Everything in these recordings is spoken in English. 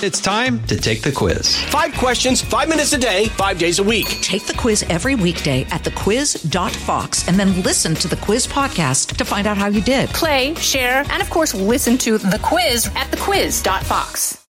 It's time to take the quiz. 5 questions, 5 minutes a day, 5 days a week. Take the quiz every weekday at thequiz.fox and then listen to the quiz podcast to find out how you did. Play, share, and of course, listen to the quiz at thequiz.fox.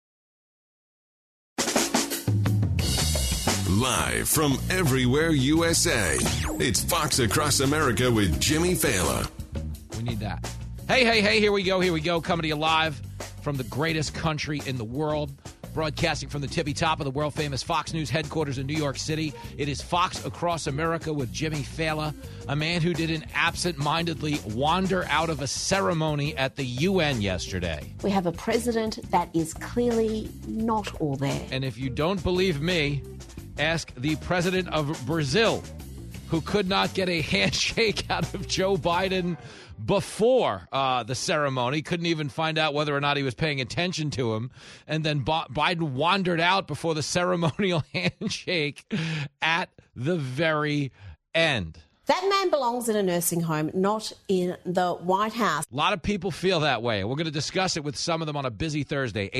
Live from everywhere USA, it's Fox Across America with Jimmy Fallon. We need that. Hey, here we go. Coming to you live from the greatest country in the world. Broadcasting from the tippy top of the world-famous Fox News headquarters in New York City. It is Fox Across America with Jimmy Fallon, a man who didn't absent-mindedly wander out of a ceremony at the UN yesterday. We have a president that is clearly not all there. And if you don't believe me, ask the president of Brazil, who could not get a handshake out of Joe Biden before the ceremony, couldn't even find out whether or not he was paying attention to him. And then Biden wandered out before the ceremonial handshake at the very end. That man belongs in a nursing home, not in the White House. A lot of people feel that way. We're going to discuss it with some of them on a busy Thursday.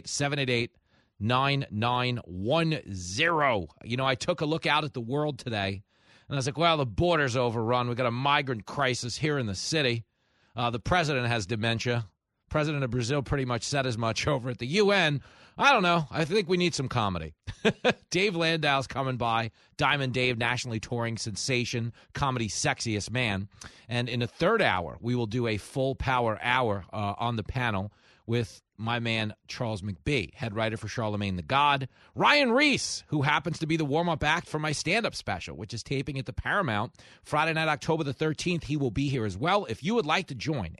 888-788-9910. You know, I took a look out at the world today. And I was like, well, the border's overrun. We've got a migrant crisis here in the city. The president has dementia. President of Brazil pretty much said as much over at the UN. I don't know. I think we need some comedy. Dave Landau's coming by. Diamond Dave, nationally touring sensation, comedy sexiest man. And in the third hour, we will do a full power hour on the panel with my man Charles McBee, head writer for Charlemagne the God. Ryan Reese, who happens to be the warm-up act for my stand-up special, which is taping at the Paramount Friday night, October the 13th. He will be here as well. If you would like to join,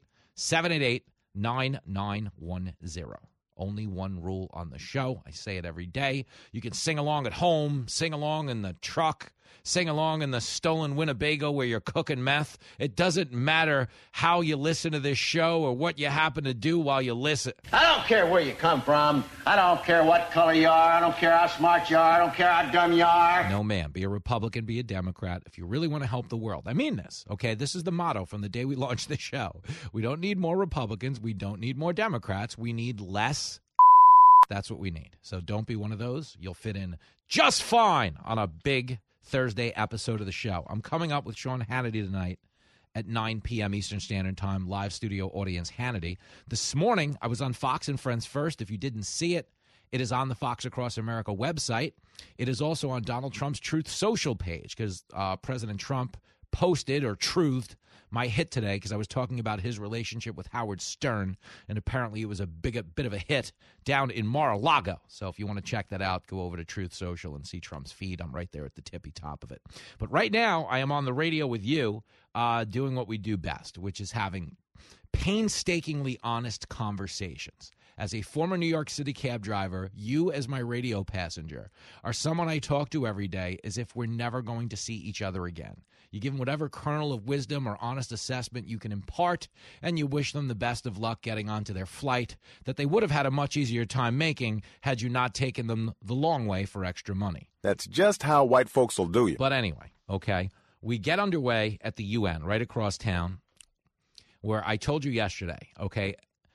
888-788-9910. Only one rule on the show. I say it every day. You can sing along at home, sing along in the truck, sing along in the stolen Winnebago where you're cooking meth. It doesn't matter how you listen to this show or what you happen to do while you listen. I don't care where you come from. I don't care what color you are. I don't care how smart you are. I don't care how dumb you are. No, man. Be a Republican, be a Democrat. If you really want to help the world. I mean this, okay? This is the motto from the day we launched the show. We don't need more Republicans. We don't need more Democrats. We need less. That's what we need. So don't be one of those. You'll fit in just fine on a big Thursday episode of the show. I'm coming up with Sean Hannity tonight at 9 p.m. Eastern Standard Time, live studio audience Hannity. This morning, I was on Fox and Friends First. If you didn't see it, it is on the Fox Across America website. It is also on Donald Trump's Truth Social page because President Trump posted or truthed my hit today because I was talking about his relationship with Howard Stern, and apparently it was a bit of a hit down in Mar-a-Lago. So if you want to check that out, go over to Truth Social and see Trump's feed. I'm right there at the tippy top of it. But right now, I am on the radio with you doing what we do best, which is having painstakingly honest conversations. As a former New York City cab driver, you as my radio passenger are someone I talk to every day as if we're never going to see each other again. You give them whatever kernel of wisdom or honest assessment you can impart, and you wish them the best of luck getting onto their flight that they would have had a much easier time making had you not taken them the long way for extra money. That's just how white folks will do you. But anyway, okay, we get underway at the UN right across town where I told you yesterday, okay,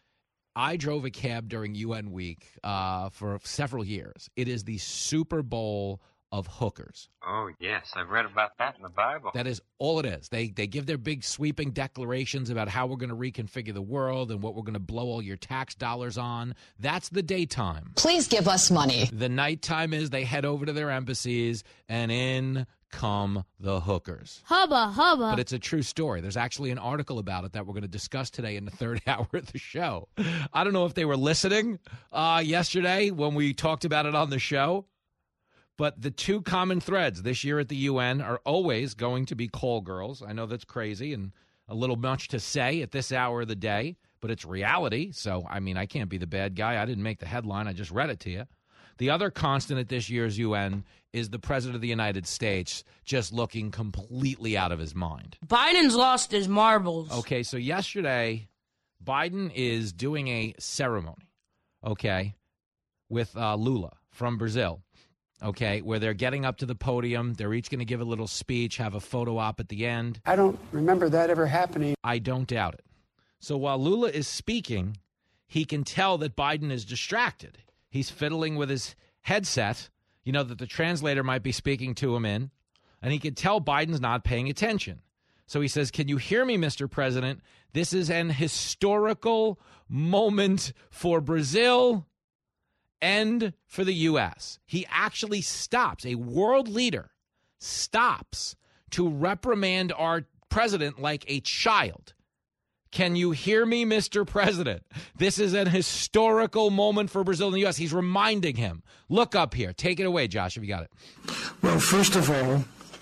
I drove a cab during UN week for several years. It is the Super Bowl of hookers. Oh, yes. I've read about that in the Bible. That is all it is. They give their big sweeping declarations about how we're going to reconfigure the world and what we're going to blow all your tax dollars on. That's the daytime. Please give us money. The nighttime is they head over to their embassies and in come the hookers. Hubba, hubba. But it's a true story. There's actually an article about it that we're going to discuss today in the third hour of the show. I don't know if they were listening yesterday when we talked about it on the show, but the two common threads this year at the UN are always going to be call girls. I know that's crazy and a little much to say at this hour of the day, but it's reality. So, I mean, I can't be the bad guy. I didn't make the headline. I just read it to you. The other constant at this year's UN is the President of the United States just looking completely out of his mind. Biden's lost his marbles. Okay, so yesterday, Biden is doing a ceremony, okay, with Lula from Brazil, okay, where they're getting up to the podium. They're each going to give a little speech, have a photo op at the end. I don't remember that ever happening. I don't doubt it. So while Lula is speaking, he can tell that Biden is distracted. He's fiddling with his headset, that the translator might be speaking to him in, and he could tell Biden's not paying attention. So he says, "Can you hear me, Mr. President? This is an historical moment for Brazil and for the U.S." He actually stops. A world leader stops to reprimand our president like a child. "Can you hear me, Mr. President? This is an historical moment for Brazil and the U.S." He's reminding him. Look up here. Take it away, Josh, if you got it. Well, first of all,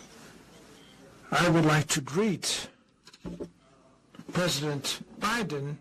I would like to greet President Biden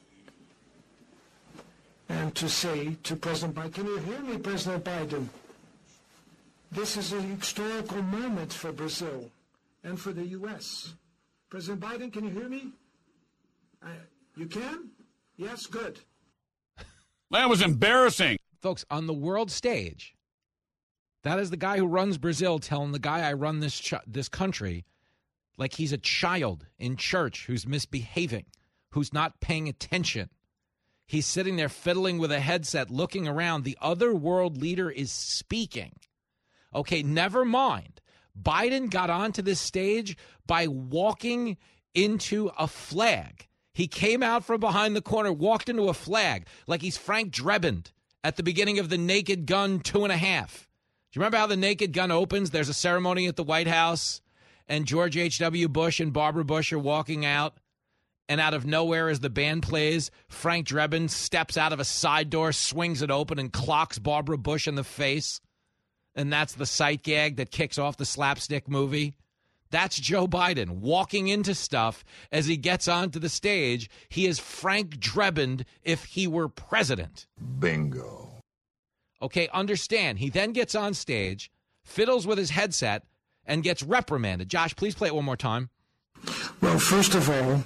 and to say to President Biden, "Can you hear me, President Biden? This is an historical moment for Brazil and for the U.S. President Biden, can you hear me? You can? Yes, good." That was embarrassing. Folks, on the world stage, that is the guy who runs Brazil telling the guy I run this country like he's a child in church who's misbehaving, who's not paying attention. He's sitting there fiddling with a headset, looking around. The other world leader is speaking. Okay, never mind. Biden got onto this stage by walking into a flag. He came out from behind the corner, walked into a flag like he's Frank Drebin at the beginning of The Naked Gun 2.5. Do you remember how The Naked Gun opens? There's a ceremony at the White House, and George H.W. Bush and Barbara Bush are walking out, and out of nowhere as the band plays, Frank Drebin steps out of a side door, swings it open, and clocks Barbara Bush in the face. And that's the sight gag that kicks off the slapstick movie. That's Joe Biden walking into stuff as he gets onto the stage. He is Frank Drebin if he were president. Bingo. Okay, understand. He then gets on stage, fiddles with his headset, and gets reprimanded. Josh, please play it one more time. Well, first of all,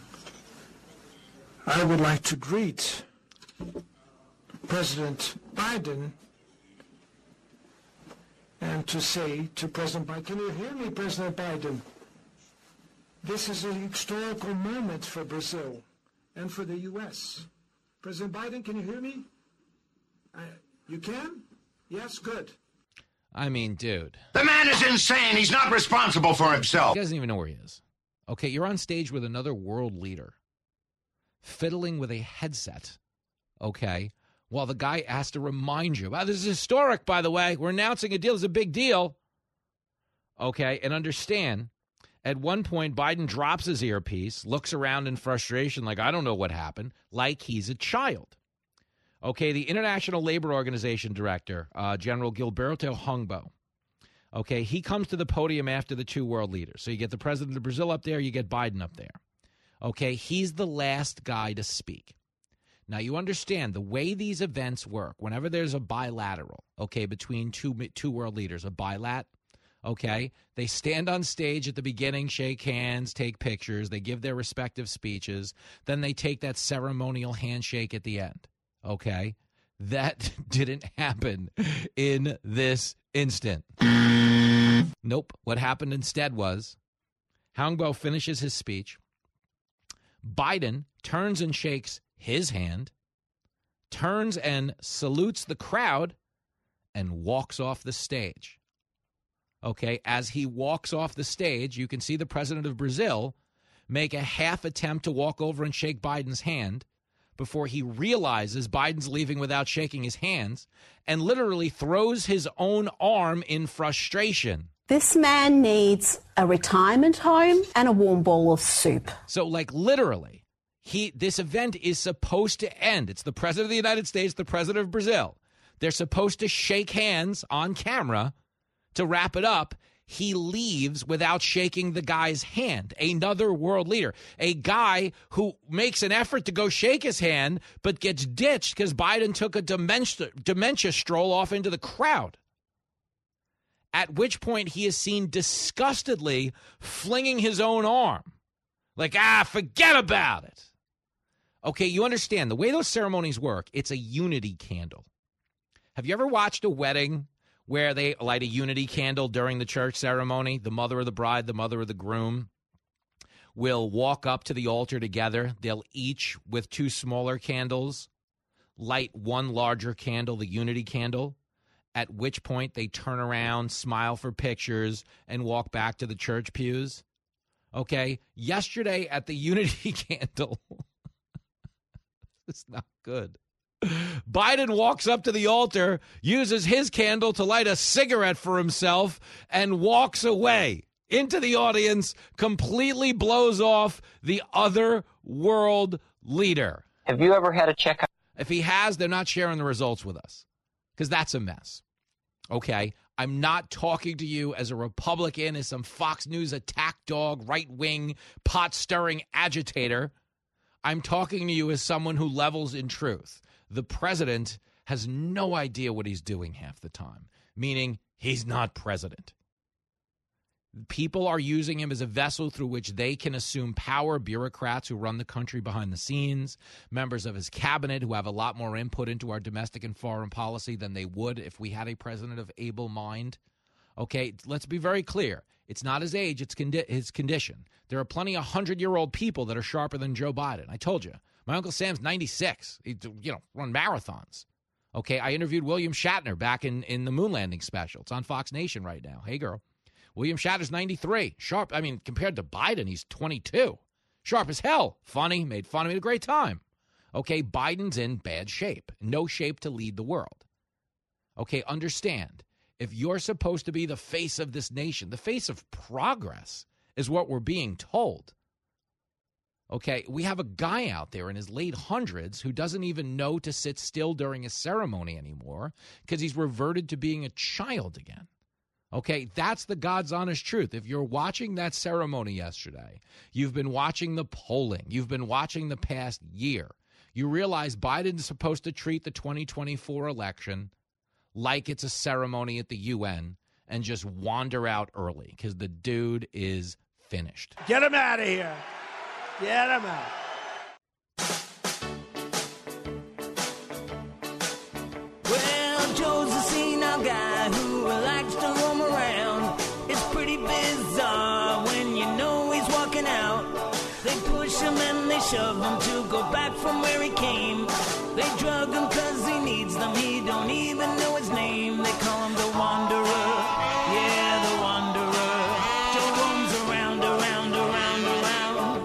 I would like to greet President Biden and to say to President Biden, "Can you hear me, President Biden? This is a historical moment for Brazil and for the U.S. President Biden, can you hear me? You can? Yes, good." I mean, dude. The man is insane. He's not responsible for himself. He doesn't even know where he is. Okay, you're on stage with another world leader, fiddling with a headset, okay, while the guy has to remind you, "Wow, this is historic, by the way. We're announcing a deal. It's a big deal." Okay, and understand, at one point, Biden drops his earpiece, looks around in frustration like, "I don't know what happened," like he's a child. Okay, the International Labor Organization director, General Gilberto Hungbo, okay, he comes to the podium after the two world leaders. So you get the president of Brazil up there, you get Biden up there. Okay, he's the last guy to speak. Now, you understand the way these events work, whenever there's a bilateral, okay, between two world leaders, a bilat, okay, they stand on stage at the beginning, shake hands, take pictures, they give their respective speeches, then they take that ceremonial handshake at the end, okay? That didn't happen in this instant. Nope. What happened instead was Hungbo finishes his speech. Biden turns and shakes his hand, turns and salutes the crowd, and walks off the stage. Okay, as he walks off the stage, you can see the president of Brazil make a half attempt to walk over and shake Biden's hand before he realizes Biden's leaving without shaking his hands and literally throws his own arm in frustration. This man needs a retirement home and a warm bowl of soup. So, like, literally, this event is supposed to end. It's the president of the United States, the president of Brazil. They're supposed to shake hands on camera to wrap it up. He leaves without shaking the guy's hand, another world leader, a guy who makes an effort to go shake his hand but gets ditched because Biden took a dementia stroll off into the crowd. At which point he is seen disgustedly flinging his own arm. Like, forget about it. Okay, you understand, the way those ceremonies work, it's a unity candle. Have you ever watched a wedding where they light a unity candle during the church ceremony? The mother of the bride, the mother of the groom will walk up to the altar together. They'll each, with two smaller candles, light one larger candle, the unity candle, at which point they turn around, smile for pictures, and walk back to the church pews. Okay? Yesterday at the unity candle, it's not good. Biden walks up to the altar, uses his candle to light a cigarette for himself, and walks away into the audience, completely blows off the other world leader. Have you ever had a checkup? If he has, they're not sharing the results with us because that's a mess. Okay? I'm not talking to you as a Republican, as some Fox News attack dog, right-wing, pot-stirring agitator. I'm talking to you as someone who levels in truth. The president has no idea what he's doing half the time, meaning he's not president. People are using him as a vessel through which they can assume power, bureaucrats who run the country behind the scenes, members of his cabinet who have a lot more input into our domestic and foreign policy than they would if we had a president of able mind. Okay, let's be very clear. It's not his age, it's his condition. There are plenty of 100-year-old people that are sharper than Joe Biden. I told you. My Uncle Sam's 96. He, run marathons. Okay, I interviewed William Shatner back in the moon landing special. It's on Fox Nation right now. Hey, girl. William Shatner's 93. Sharp. I mean, compared to Biden, he's 22. Sharp as hell. Funny. Made fun of me. Had a great time. Okay, Biden's in bad shape. No shape to lead the world. Okay, understand. If you're supposed to be the face of this nation, the face of progress is what we're being told. Okay, we have a guy out there in his late hundreds who doesn't even know to sit still during a ceremony anymore because he's reverted to being a child again. Okay, that's the God's honest truth. If you're watching that ceremony yesterday, you've been watching the polling, you've been watching the past year, you realize Biden's supposed to treat the 2024 election like it's a ceremony at the UN and just wander out early because the dude is finished. Get him out of here. Get him out. Well, Joe's a senile guy who likes to roam around. It's pretty bizarre when you know he's walking out. They push him and they shove him to go back from where he came. They drug him cause he needs them. He don't even know his name. They call him the Wanderer. Yeah, the Wanderer. Joe roams around, around, around, around.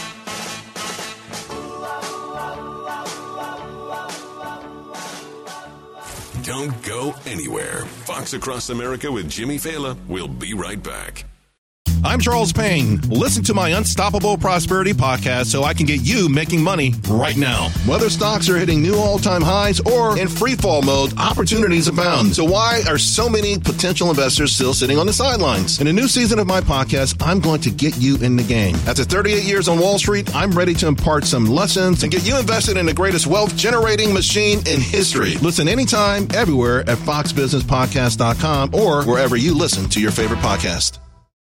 Don't go anywhere. Fox Across America with Jimmy Fallon. We'll be right back. I'm Charles Payne. Listen to my Unstoppable Prosperity podcast so I can get you making money right now. Whether stocks are hitting new all-time highs or in free fall mode, opportunities abound. So why are so many potential investors still sitting on the sidelines? In a new season of my podcast, I'm going to get you in the game. After 38 years on Wall Street, I'm ready to impart some lessons and get you invested in the greatest wealth-generating machine in history. Listen anytime, everywhere at foxbusinesspodcast.com or wherever you listen to your favorite podcast.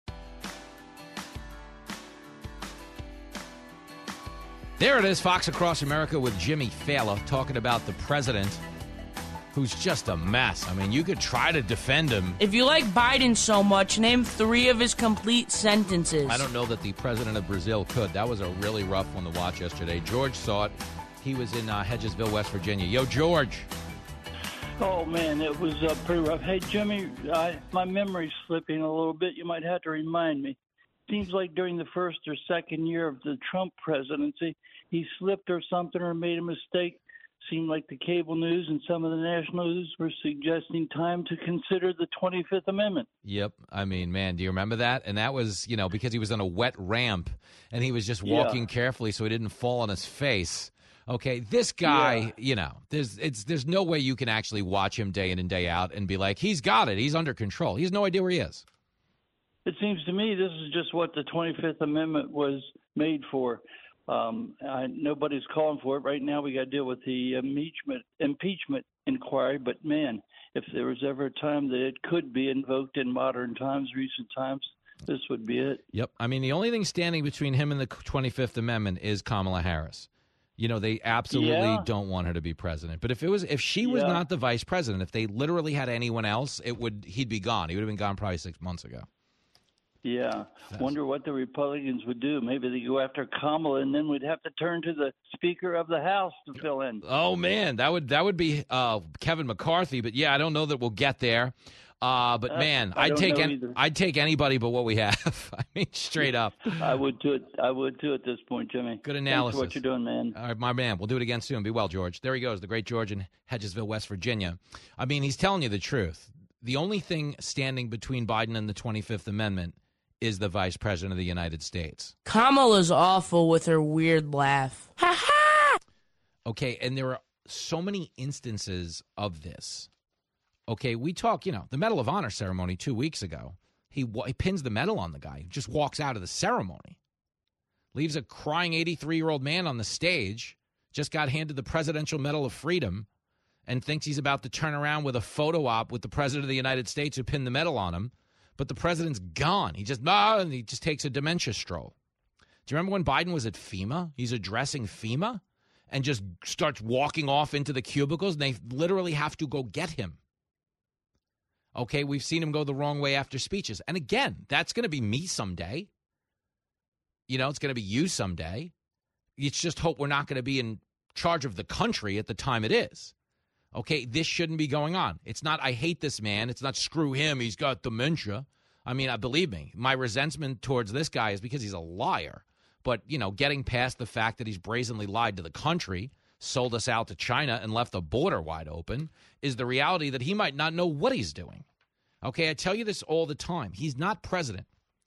There it is, Fox Across America with Jimmy Fallon talking about the president who's just a mess. I mean, you could try to defend him. If you like Biden so much, name 3 of his complete sentences. I don't know that the president of Brazil could. That was a really rough one to watch yesterday. George saw it. He was in Hedgesville, West Virginia. Yo, George. Oh, man, it was pretty rough. Hey, Jimmy, my memory's slipping a little bit. You might have to remind me. Seems like during the first or second year of the Trump presidency, he slipped or something or made a mistake. Seemed like the cable news and some of the national news were suggesting time to consider the 25th Amendment. Yep. I mean, man, do you remember that? And that was, because he was on a wet ramp and he was just walking carefully so he didn't fall on his face. Okay, this guy, there's no way you can actually watch him day in and day out and be like, he's got it. He's under control. He has no idea where he is. It seems to me this is just what the 25th Amendment was made for. Nobody's calling for it. Right now we got to deal with the impeachment inquiry. But, man, if there was ever a time that it could be invoked in modern times, recent times, this would be it. Yep. I mean, the only thing standing between him and the 25th Amendment is Kamala Harris. They absolutely don't want her to be president. But if she was not the vice president, if they literally had anyone else, he'd be gone. He would have been gone probably 6 months ago. Yeah. Wonder what the Republicans would do. Maybe they go after Kamala, and then we'd have to turn to the Speaker of the House to fill in. Oh, man, that would be Kevin McCarthy. But, yeah, I don't know that we'll get there. But, man, I'd take anybody but what we have. I mean, straight up. I would, too, at this point, Jimmy. Good analysis. Thanks for what you're doing, man. All right, my man. We'll do it again soon. Be well, George. There he goes, the great George in Hedgesville, West Virginia. I mean, he's telling you the truth. The only thing standing between Biden and the 25th Amendment is the Vice President of the United States. Kamala's awful with her weird laugh. Ha ha! Okay, and there are so many instances of this. Okay, we talk, the Medal of Honor ceremony 2 weeks ago. He pins the medal on the guy, just walks out of the ceremony. Leaves a crying 83-year-old man on the stage, just got handed the Presidential Medal of Freedom, and thinks he's about to turn around with a photo op with the President of the United States who pinned the medal on him. But the president's gone. He just takes a dementia stroll. Do you remember when Biden was at FEMA? He's addressing FEMA and just starts walking off into the cubicles, and they literally have to go get him. Okay, we've seen him go the wrong way after speeches. And again, that's going to be me someday. It's going to be you someday. It's just hope we're not going to be in charge of the country at the time it is. Okay, this shouldn't be going on. It's not, I hate this man. It's not, screw him, he's got dementia. I mean, believe me, my resentment towards this guy is because he's a liar. But, getting past the fact that he's brazenly lied to the country, sold us out to China, and left the border wide open, is the reality that he might not know what he's doing. Okay, I tell you this all the time. He's not president.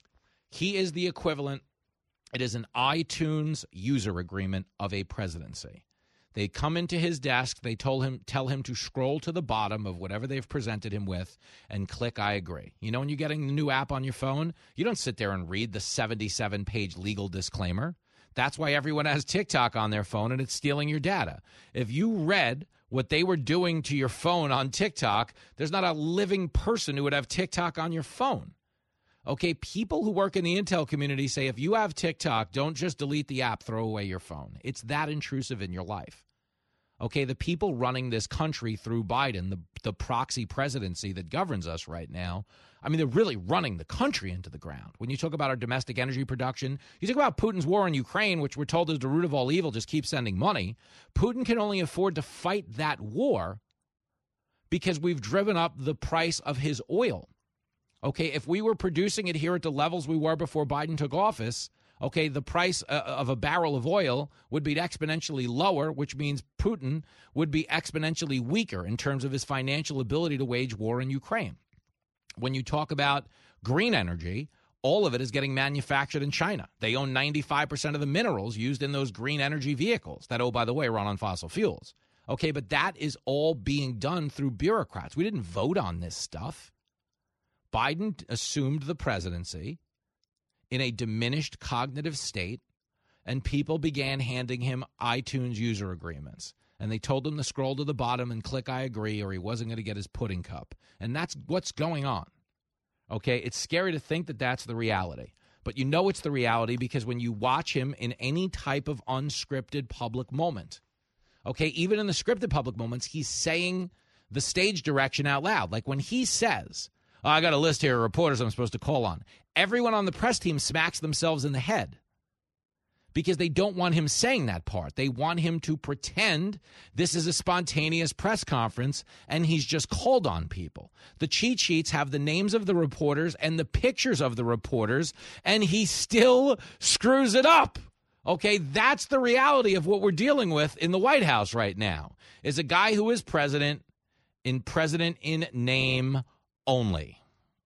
He is the equivalent. It is an iTunes user agreement of a presidency. They come into his desk, they tell him to scroll to the bottom of whatever they've presented him with and click I agree. When you're getting the new app on your phone, you don't sit there and read the 77-page legal disclaimer. That's why everyone has TikTok on their phone and it's stealing your data. If you read what they were doing to your phone on TikTok, there's not a living person who would have TikTok on your phone. Okay, people who work in the intel community say if you have TikTok, don't just delete the app, throw away your phone. It's that intrusive in your life. Okay, the people running this country through Biden, the proxy presidency that governs us right now, I mean, they're really running the country into the ground. When you talk about our domestic energy production, you talk about Putin's war in Ukraine, which we're told is the root of all evil, just keep sending money. Putin can only afford to fight that war because we've driven up the price of his oil. Okay, if we were producing it here at the levels we were before Biden took office, okay, the price of a barrel of oil would be exponentially lower, which means Putin would be exponentially weaker in terms of his financial ability to wage war in Ukraine. When you talk about green energy, all of it is getting manufactured in China. They own 95% of the minerals used in those green energy vehicles that, oh, by the way, run on fossil fuels. Okay, but that is all being done through bureaucrats. We didn't vote on this stuff. Biden assumed the presidency in a diminished cognitive state, and people began handing him iTunes user agreements. And they told him to scroll to the bottom and click I agree, or he wasn't going to get his pudding cup. And that's what's going on. Okay, it's scary to think that that's the reality. But you know it's the reality because when you watch him in any type of unscripted public moment, okay, even in the scripted public moments, he's saying the stage direction out loud. Like when he says, oh, I got a list here of reporters I'm supposed to call on, everyone on the press team smacks themselves in the head because they don't want him saying that part. They want him to pretend this is a spontaneous press conference and he's just called on people. The cheat sheets have the names of the reporters and the pictures of the reporters, and he still screws it up. Okay, that's the reality of what we're dealing with in the White House right now, is a guy who is president in name only.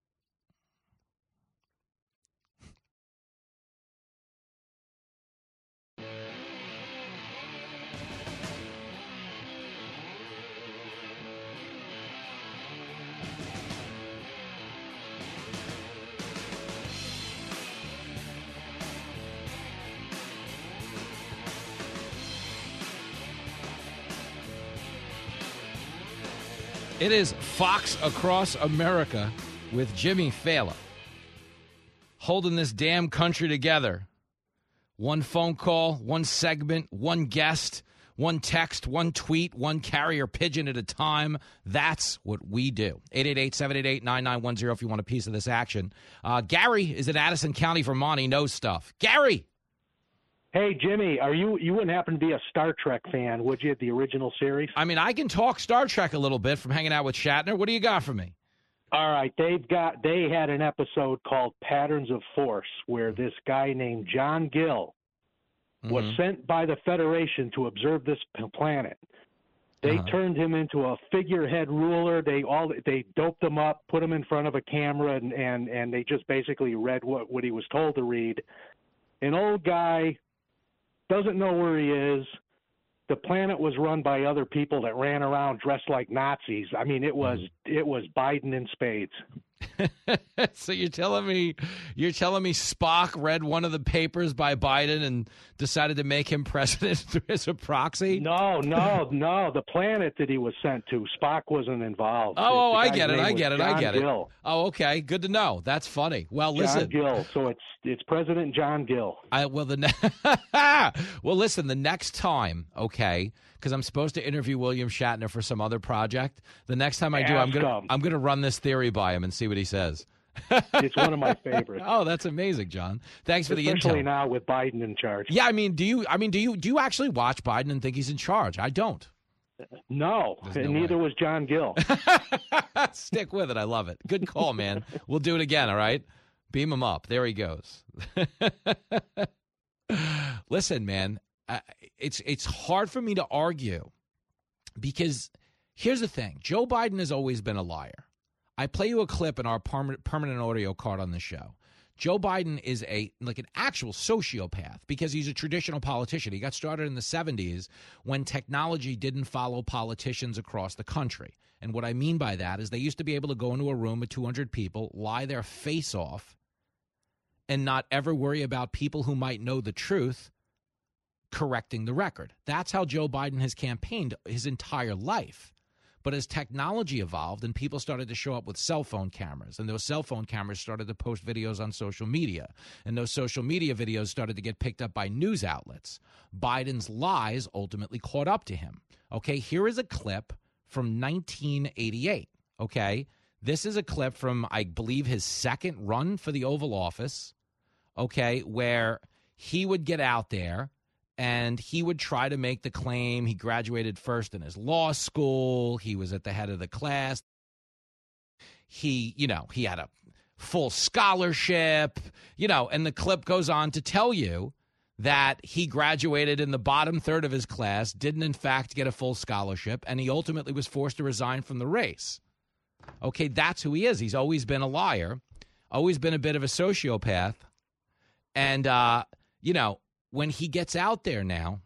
It is Fox Across America with Jimmy Fallon, holding this damn country together. One phone call, one segment, one guest, one text, one tweet, one carrier pigeon at a time. That's what we do. 888-788-9910 if you want a piece of this action. Gary is in Addison County, Vermont. He knows stuff. Gary. Hey, Jimmy, you wouldn't happen to be a Star Trek fan, would you, the original series? I mean, I can talk Star Trek a little bit from hanging out with Shatner. What do you got for me? All right, they had an episode called Patterns of Force where this guy named John Gill was sent by the Federation to observe this planet. They turned him into a figurehead ruler. They doped him up, put him in front of a camera, and they just basically read what he was told to read. An old guy doesn't know where he is. The planet was run by other people that ran around dressed like Nazis. I mean, it was Biden in spades. So you're telling me Spock read one of the papers by Biden and decided to make him president as a proxy? No. The planet that he was sent to, Spock wasn't involved. Oh, I get it. Gill. Oh, okay. Good to know. That's funny. Well, listen. John Gill. So it's President John Gill. Listen, the next time, okay, because I'm supposed to interview William Shatner for some other project. The next time I do, I'm gonna run this theory by him and see what he says. It's one of my favorites. Oh, that's amazing, John. Thanks for the intel. Especially now with Biden in charge. Yeah, I mean, do you actually watch Biden and think he's in charge? I don't. No, and neither was John Gill. Stick with it. I love it. Good call, man. We'll do it again, all right? Beam him up. There he goes. Listen, man, it's hard for me to argue because here's the thing. Joe Biden has always been a liar. I play you a clip in our permanent audio card on the show. Joe Biden is an actual sociopath because he's a traditional politician. He got started in the 70s when technology didn't follow politicians across the country. And what I mean by that is they used to be able to go into a room with 200 people, lie their face off, and not ever worry about people who might know the truth correcting the record. That's how Joe Biden has campaigned his entire life. But as technology evolved and people started to show up with cell phone cameras, and those cell phone cameras started to post videos on social media, and those social media videos started to get picked up by news outlets, Biden's lies ultimately caught up to him. Okay, here is a clip from 1988, okay? This is a clip from, I believe, his second run for the Oval Office, okay, where he would get out there and he would try to make the claim he graduated first in his law school. He was at the head of the class. He had a full scholarship, and the clip goes on to tell you that he graduated in the bottom third of his class, didn't in fact get a full scholarship, and he ultimately was forced to resign from the race. Okay, that's who he is. He's always been a liar, always been a bit of a sociopath. And, when he gets out there now,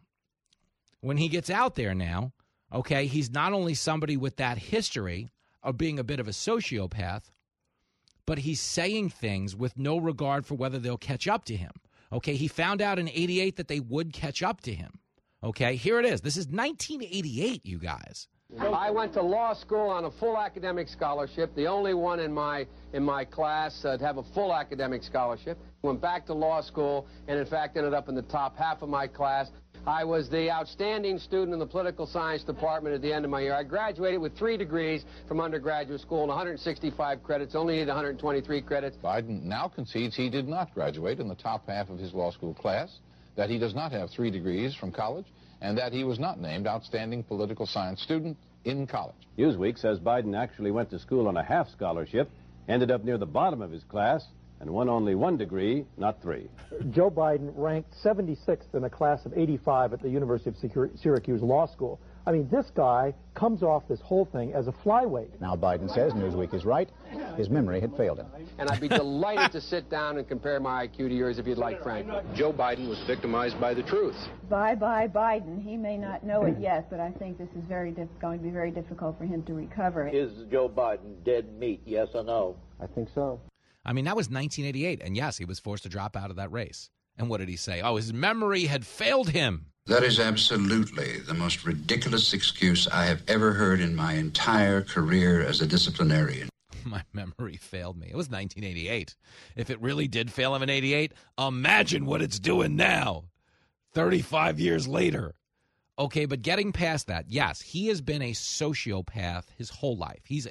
okay, he's not only somebody with that history of being a bit of a sociopath, but he's saying things with no regard for whether they'll catch up to him. Okay, he found out in 88 that they would catch up to him. Okay, here it is. This is 1988, you guys. I went to law school on a full academic scholarship, the only one in my class to have a full academic scholarship. Went back to law school and, in fact, ended up in the top half of my class. I was the outstanding student in the political science department at the end of my year. I graduated with 3 degrees from undergraduate school and 165 credits, only needed 123 credits. Biden now concedes he did not graduate in the top half of his law school class, that he does not have 3 degrees from college, and that he was not named outstanding political science student in college. Newsweek says Biden actually went to school on a half scholarship, ended up near the bottom of his class, and won only 1 degree, not 3. Joe Biden ranked 76th in a class of 85 at the University of Syracuse Law School. I mean, this guy comes off this whole thing as a flyweight. Now Biden says Newsweek is right. His memory had failed him. And I'd be delighted to sit down and compare my IQ to yours if you'd like, Frank. Joe Biden was victimized by the truth. Bye-bye Biden. He may not know it yet, but I think this is going to be very difficult for him to recover. Is Joe Biden dead meat, yes or no? I think so. I mean, that was 1988, and yes, he was forced to drop out of that race. And what did he say? Oh, his memory had failed him. That is absolutely the most ridiculous excuse I have ever heard in my entire career as a disciplinarian. My memory failed me. It was 1988. If it really did fail him in 88, imagine what it's doing now, 35 years later. Okay, but getting past that, yes, he has been a sociopath his whole life. It's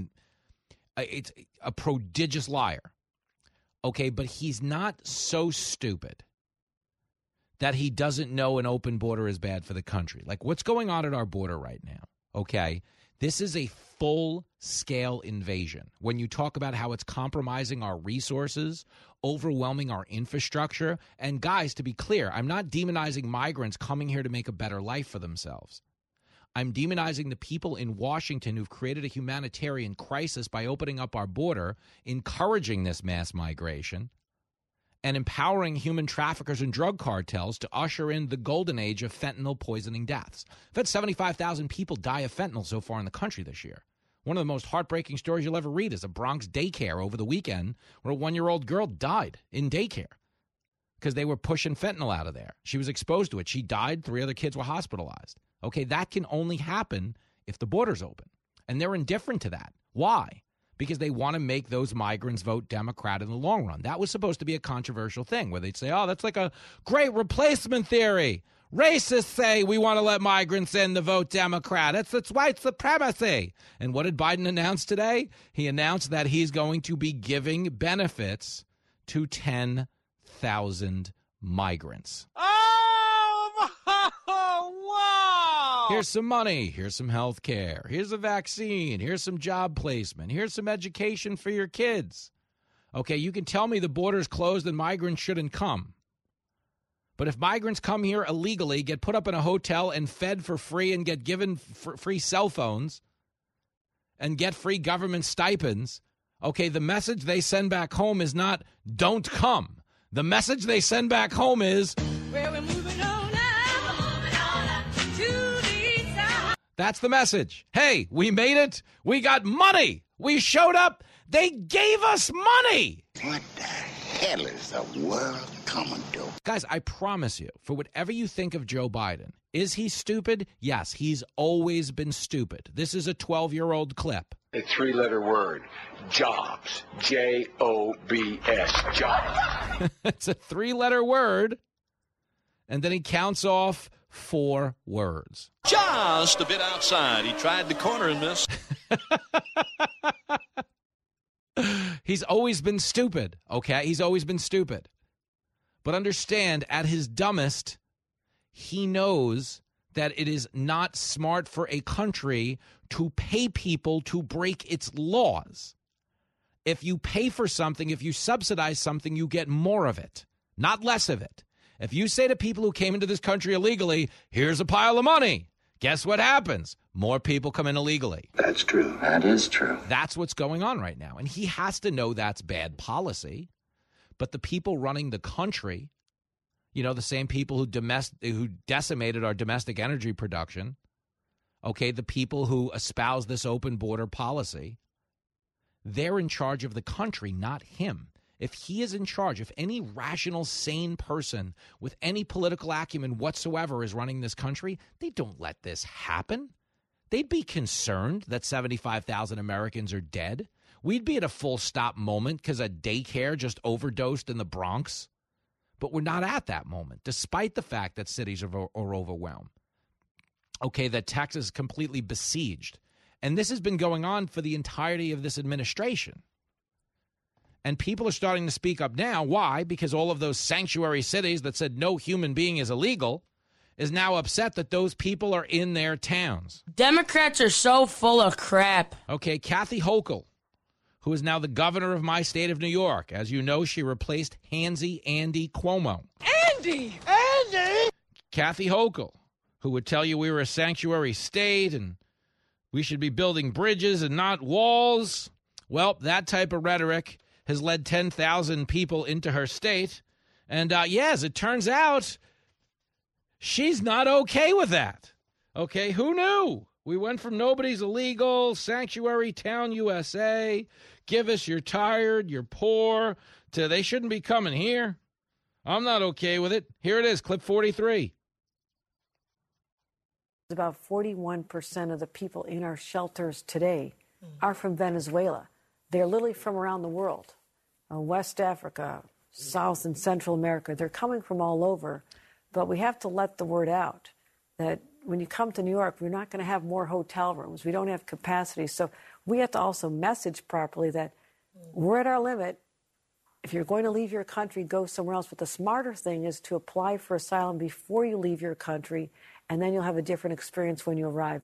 a prodigious liar. Okay, but he's not so stupid that he doesn't know an open border is bad for the country. Like what's going on at our border right now, okay? This is a full-scale invasion. When you talk about how it's compromising our resources, overwhelming our infrastructure, and guys, to be clear, I'm not demonizing migrants coming here to make a better life for themselves. I'm demonizing the people in Washington who've created a humanitarian crisis by opening up our border, encouraging this mass migration, and empowering human traffickers and drug cartels to usher in the golden age of fentanyl poisoning deaths. We've had 75,000 people die of fentanyl so far in the country this year. One of the most heartbreaking stories you'll ever read is a Bronx daycare over the weekend where a 1-year-old girl died in daycare because they were pushing fentanyl out of there. She was exposed to it. She died. 3 other kids were hospitalized. Okay, that can only happen if the border's open. And they're indifferent to that. Why? Because they want to make those migrants vote Democrat in the long run. That was supposed to be a controversial thing where they'd say, oh, that's like a great replacement theory. Racists say we want to let migrants in to vote Democrat. It's white supremacy. And what did Biden announce today? He announced that he's going to be giving benefits to 10,000 migrants. Oh, wow! Here's some money. Here's some health care. Here's a vaccine. Here's some job placement. Here's some education for your kids. Okay, you can tell me the border's closed and migrants shouldn't come. But if migrants come here illegally, get put up in a hotel and fed for free and get given free cell phones and get free government stipends, okay, the message they send back home is not, don't come. The message they send back home is, well, we're moving on up to the south. That's the message. Hey, we made it. We got money. We showed up. They gave us money. What the hell is the world coming to? Guys, I promise you, for whatever you think of Joe Biden, is he stupid? Yes, he's always been stupid. This is a 12-year-old clip. A 3-letter word, jobs, J-O-B-S, jobs. It's a 3-letter word, and then he counts off 4 words. Just a bit outside. He tried the corner and missed. He's always been stupid, okay? He's always been stupid. But understand, at his dumbest, he knows that it is not smart for a country to pay people to break its laws. If you pay for something, if you subsidize something, you get more of it, not less of it. If you say to people who came into this country illegally, here's a pile of money, guess what happens? More people come in illegally. That's true. That is true. That's what's going on right now. And he has to know that's bad policy. But the people running the country, you know, the same people who decimated our domestic energy production, okay, the people who espouse this open border policy, they're in charge of the country, not him. If he is in charge, if any rational, sane person with any political acumen whatsoever is running this country, they don't let this happen. They'd be concerned that 75,000 Americans are dead. We'd be at a full stop moment because a daycare just overdosed in the Bronx. But we're not at that moment, despite the fact that cities are overwhelmed. Okay, that Texas is completely besieged. And this has been going on for the entirety of this administration. And people are starting to speak up now. Why? Because all of those sanctuary cities that said no human being is illegal is now upset that those people are in their towns. Democrats are so full of crap. Okay, Kathy Hochul, who is now the governor of my state of New York. As you know, she replaced Handsy Andy Cuomo. Andy! Kathy Hochul, who would tell you we were a sanctuary state and we should be building bridges and not walls. Well, that type of rhetoric has led 10,000 people into her state. And yes, it turns out she's not okay with that. Okay, who knew? We went from nobody's illegal, sanctuary town USA, give us you're tired, you're poor, to they shouldn't be coming here. I'm not okay with it. Here it is, clip 43. About 41% of the people in our shelters today are from Venezuela. They're literally from around the world. West Africa, South and Central America. They're coming from all over. But we have to let the word out that when you come to New York, we're not going to have more hotel rooms. We don't have capacity. So we have to also message properly that we're at our limit. If you're going to leave your country, go somewhere else. But the smarter thing is to apply for asylum before you leave your country, and then you'll have a different experience when you arrive.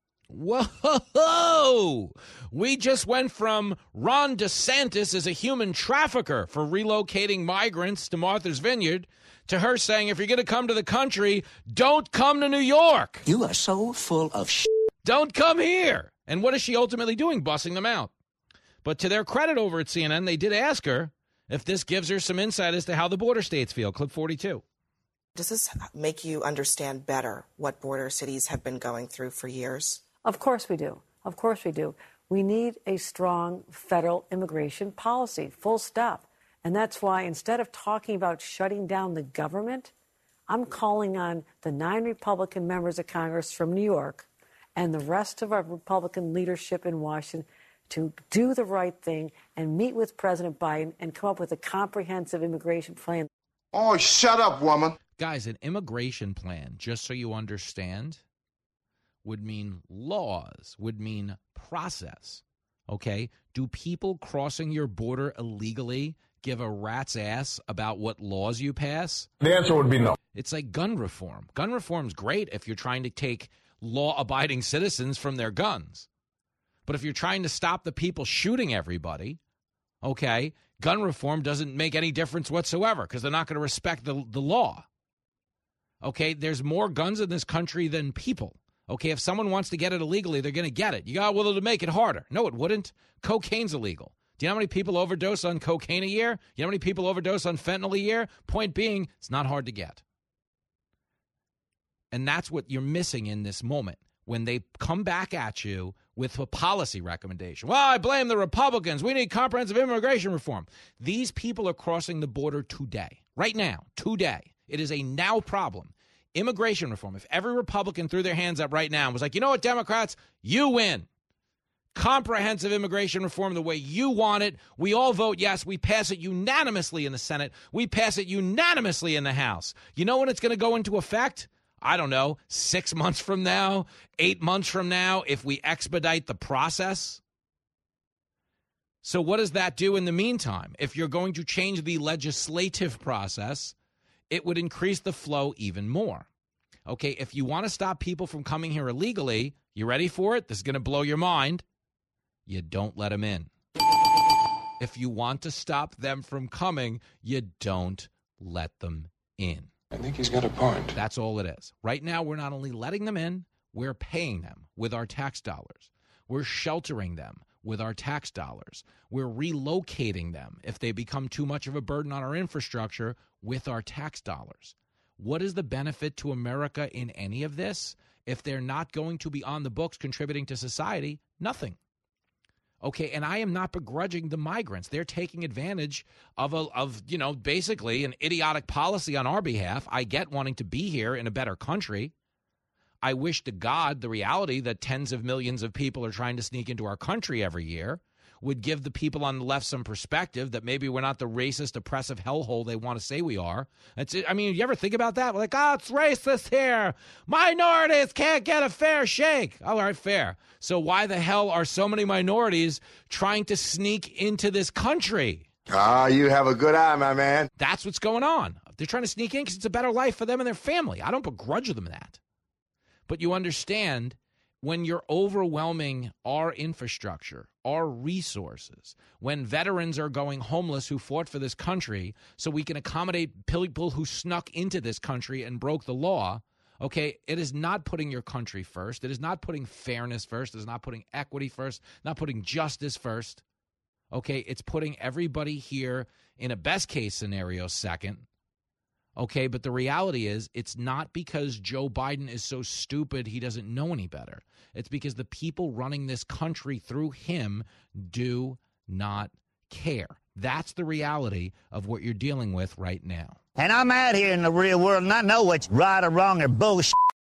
Whoa! We just went from Ron DeSantis as a human trafficker for relocating migrants to Martha's Vineyard to her saying, if you're going to come to the country, don't come to New York. You are so full of shit. Don't come here. And what is she ultimately doing? Bussing them out. But to their credit over at CNN, they did ask her if this gives her some insight as to how the border states feel. Clip 42. Does this make you understand better what border cities have been going through for years? Of course we do. Of course we do. We need a strong federal immigration policy, full stop. And that's why instead of talking about shutting down the government, I'm calling on the 9 Republican members of Congress from New York and the rest of our Republican leadership in Washington to do the right thing and meet with President Biden and come up with a comprehensive immigration plan. Oh, shut up, woman. Guys, an immigration plan, just so you understand, would mean laws, would mean process, okay? Do people crossing your border illegally give a rat's ass about what laws you pass? The answer would be no. It's like gun reform. Gun reform's great if you're trying to take law-abiding citizens from their guns. But if you're trying to stop the people shooting everybody, okay, gun reform doesn't make any difference whatsoever because they're not going to respect the law. Okay, there's more guns in this country than people. Okay, if someone wants to get it illegally, they're going to get it. You got to make it harder. No, it wouldn't. Cocaine's illegal. Do you know how many people overdose on cocaine a year? You know how many people overdose on fentanyl a year? Point being, it's not hard to get. And that's what you're missing in this moment when they come back at you with a policy recommendation. Well, I blame the Republicans. We need comprehensive immigration reform. These people are crossing the border today, right now, today. It is a now problem. Immigration reform. If every Republican threw their hands up right now and was like, you know what, Democrats, you win. Comprehensive immigration reform the way you want it. We all vote yes. We pass it unanimously in the Senate. We pass it unanimously in the House. You know when it's going to go into effect? I don't know, 6 months from now, 8 months from now, if we expedite the process. So what does that do in the meantime? If you're going to change the legislative process, it would increase the flow even more. Okay, if you want to stop people from coming here illegally, you ready for it? This is going to blow your mind. You don't let them in. If you want to stop them from coming, you don't let them in. I think he's got a point. That's all it is. Right now, we're not only letting them in, we're paying them with our tax dollars. We're sheltering them with our tax dollars. We're relocating them if they become too much of a burden on our infrastructure with our tax dollars. What is the benefit to America in any of this? If they're not going to be on the books contributing to society, nothing. Okay, and I am not begrudging the migrants. They're taking advantage of basically an idiotic policy on our behalf. I get wanting to be here in a better country. I wish to God the reality that tens of millions of people are trying to sneak into our country every year would give the people on the left some perspective that maybe we're not the racist, oppressive hellhole they want to say we are. I mean, you ever think about that? We're like, it's racist here. Minorities can't get a fair shake. All right, fair. So why the hell are so many minorities trying to sneak into this country? You have a good eye, my man. That's what's going on. They're trying to sneak in because it's a better life for them and their family. I don't begrudge them that. But you understand, when you're overwhelming our infrastructure, our resources, when veterans are going homeless who fought for this country so we can accommodate people who snuck into this country and broke the law, okay, it is not putting your country first. It is not putting fairness first. It is not putting equity first, not putting justice first. Okay, it's putting everybody here in a best-case scenario second. Okay, but the reality is it's not because Joe Biden is so stupid he doesn't know any better. It's because the people running this country through him do not care. That's the reality of what you're dealing with right now. And I'm out here in the real world, and I know what's right or wrong or bullshit.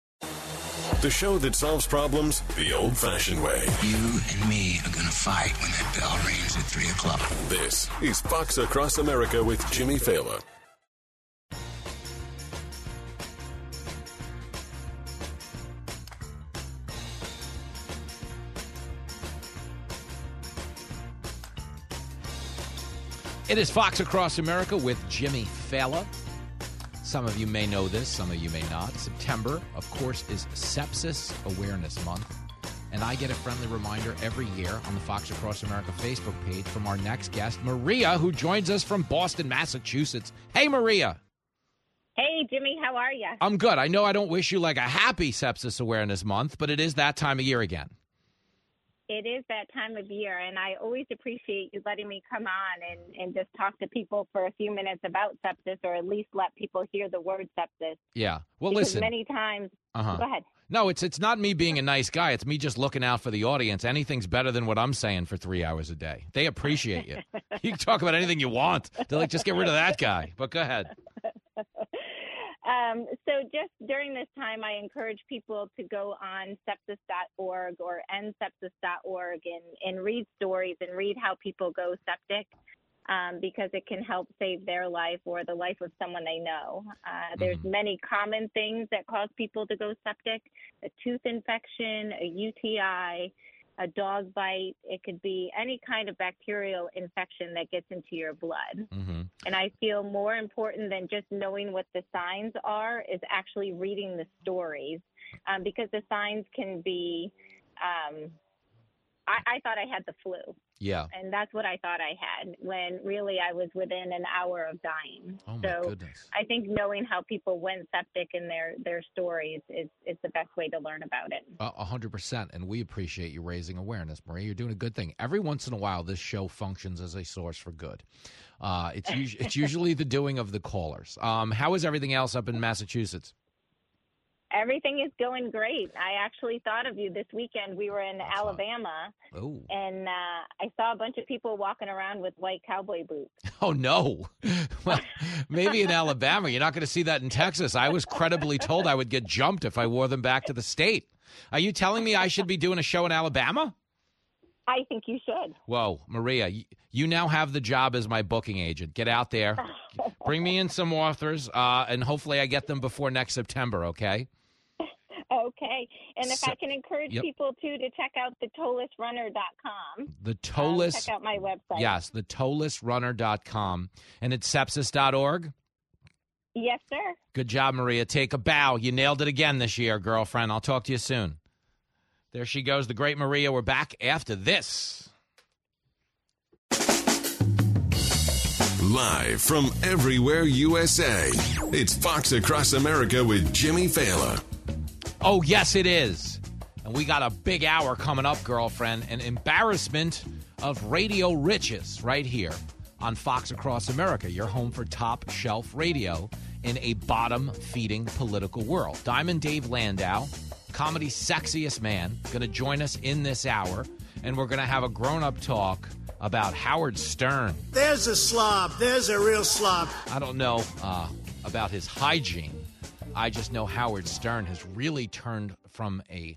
The show that solves problems the old-fashioned way. You and me are going to fight when that bell rings at 3 o'clock. This is Fox Across America with Jimmy Fallon. It is Fox Across America with Jimmy Fallon. Some of you may know this, some of you may not. September, of course, is Sepsis Awareness Month. And I get a friendly reminder every year on the Fox Across America Facebook page from our next guest, Maria, who joins us from Boston, Massachusetts. Hey, Maria. Hey, Jimmy, how are you? I'm good. I know I don't wish you like a happy Sepsis Awareness Month, but it is that time of year again. It is that time of year, and I always appreciate you letting me come on and just talk to people for a few minutes about sepsis, or at least let people hear the word sepsis. Yeah. Well, because listen. Many times. Go ahead. No, it's not me being a nice guy. It's me just looking out for the audience. Anything's better than what I'm saying for 3 hours a day. They appreciate you. You can talk about anything you want. They're like, just get rid of that guy. But go ahead. So just during this time, I encourage people to go on sepsis.org or endsepsis.org and read stories and read how people go septic, because it can help save their life or the life of someone they know. There's many common things that cause people to go septic: a tooth infection, a UTI, a dog bite. It could be any kind of bacterial infection that gets into your blood. And I feel more important than just knowing what the signs are is actually reading the stories, because the signs can be, I thought I had the flu. Yeah. And that's what I thought I had, when really I was within an hour of dying. Oh, my goodness. I think knowing how people went septic in their stories is the best way to learn about it. 100%. And we appreciate you raising awareness, Maria. You're doing a good thing. Every once in a while, this show functions as a source for good. It's usually the doing of the callers. How is everything else up in Massachusetts? Everything is going great. I actually thought of you this weekend. We were in Alabama, and I saw a bunch of people walking around with white cowboy boots. Oh, no. Well, maybe in Alabama. You're not going to see that in Texas. I was credibly told I would get jumped if I wore them back to the state. Are you telling me I should be doing a show in Alabama? I think you should. Whoa, Maria, you now have the job as my booking agent. Get out there. Bring me in some authors, and hopefully I get them before next September, okay? Okay. And if I can encourage people, too, to check out thetollisrunner.com. Check out my website. Yes, thetollisrunner.com. And it's sepsis.org? Yes, sir. Good job, Maria. Take a bow. You nailed it again this year, girlfriend. I'll talk to you soon. There she goes, the great Maria. We're back after this. Live from everywhere USA, it's Fox Across America with Jimmy Fallon. Oh, yes, it is. And we got a big hour coming up, girlfriend. An embarrassment of radio riches right here on Fox Across America, your home for top shelf radio in a bottom-feeding political world. Diamond Dave Landau, comedy's sexiest man, going to join us in this hour, and we're going to have a grown-up talk about Howard Stern. There's a slob. There's a real slob. I don't know about his hygiene. I just know Howard Stern has really turned from a,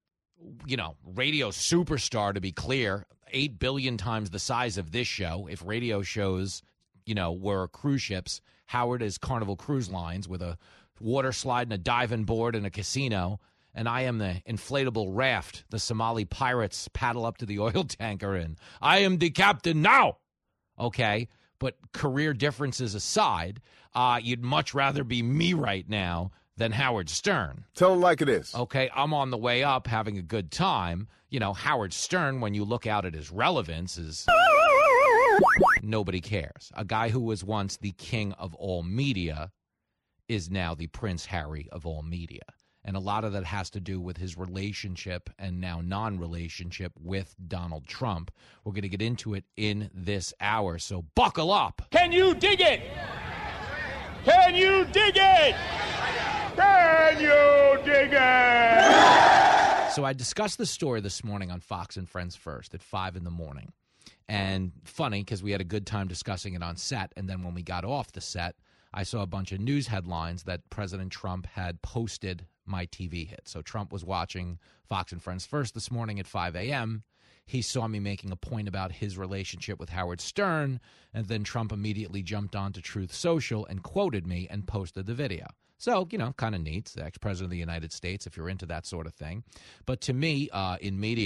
radio superstar, to be clear, 8 billion times the size of this show. If radio shows, were cruise ships, Howard is Carnival Cruise Lines with a water slide and a diving board and a casino. And I am the inflatable raft the Somali pirates paddle up to the oil tanker in. I am the captain now. Okay, but career differences aside, you'd much rather be me right now than Howard Stern. Tell him like it is. Okay, I'm on the way up having a good time. Howard Stern, when you look out at his relevance, is nobody cares. A guy who was once the king of all media is now the Prince Harry of all media. And a lot of that has to do with his relationship and now non-relationship with Donald Trump. We're going to get into it in this hour, so buckle up. Can you dig it? Can you dig it? Can you dig it? So I discussed the story this morning on Fox and Friends First at 5 in the morning. And funny, because we had a good time discussing it on set, and then when we got off the set, I saw a bunch of news headlines that President Trump had posted my TV hit. So Trump was watching Fox and Friends First this morning at 5 a.m. He saw me making a point about his relationship with Howard Stern, and then Trump immediately jumped onto Truth Social and quoted me and posted the video. So, kind of neat, the ex-president of the United States, if you're into that sort of thing. But to me, in media,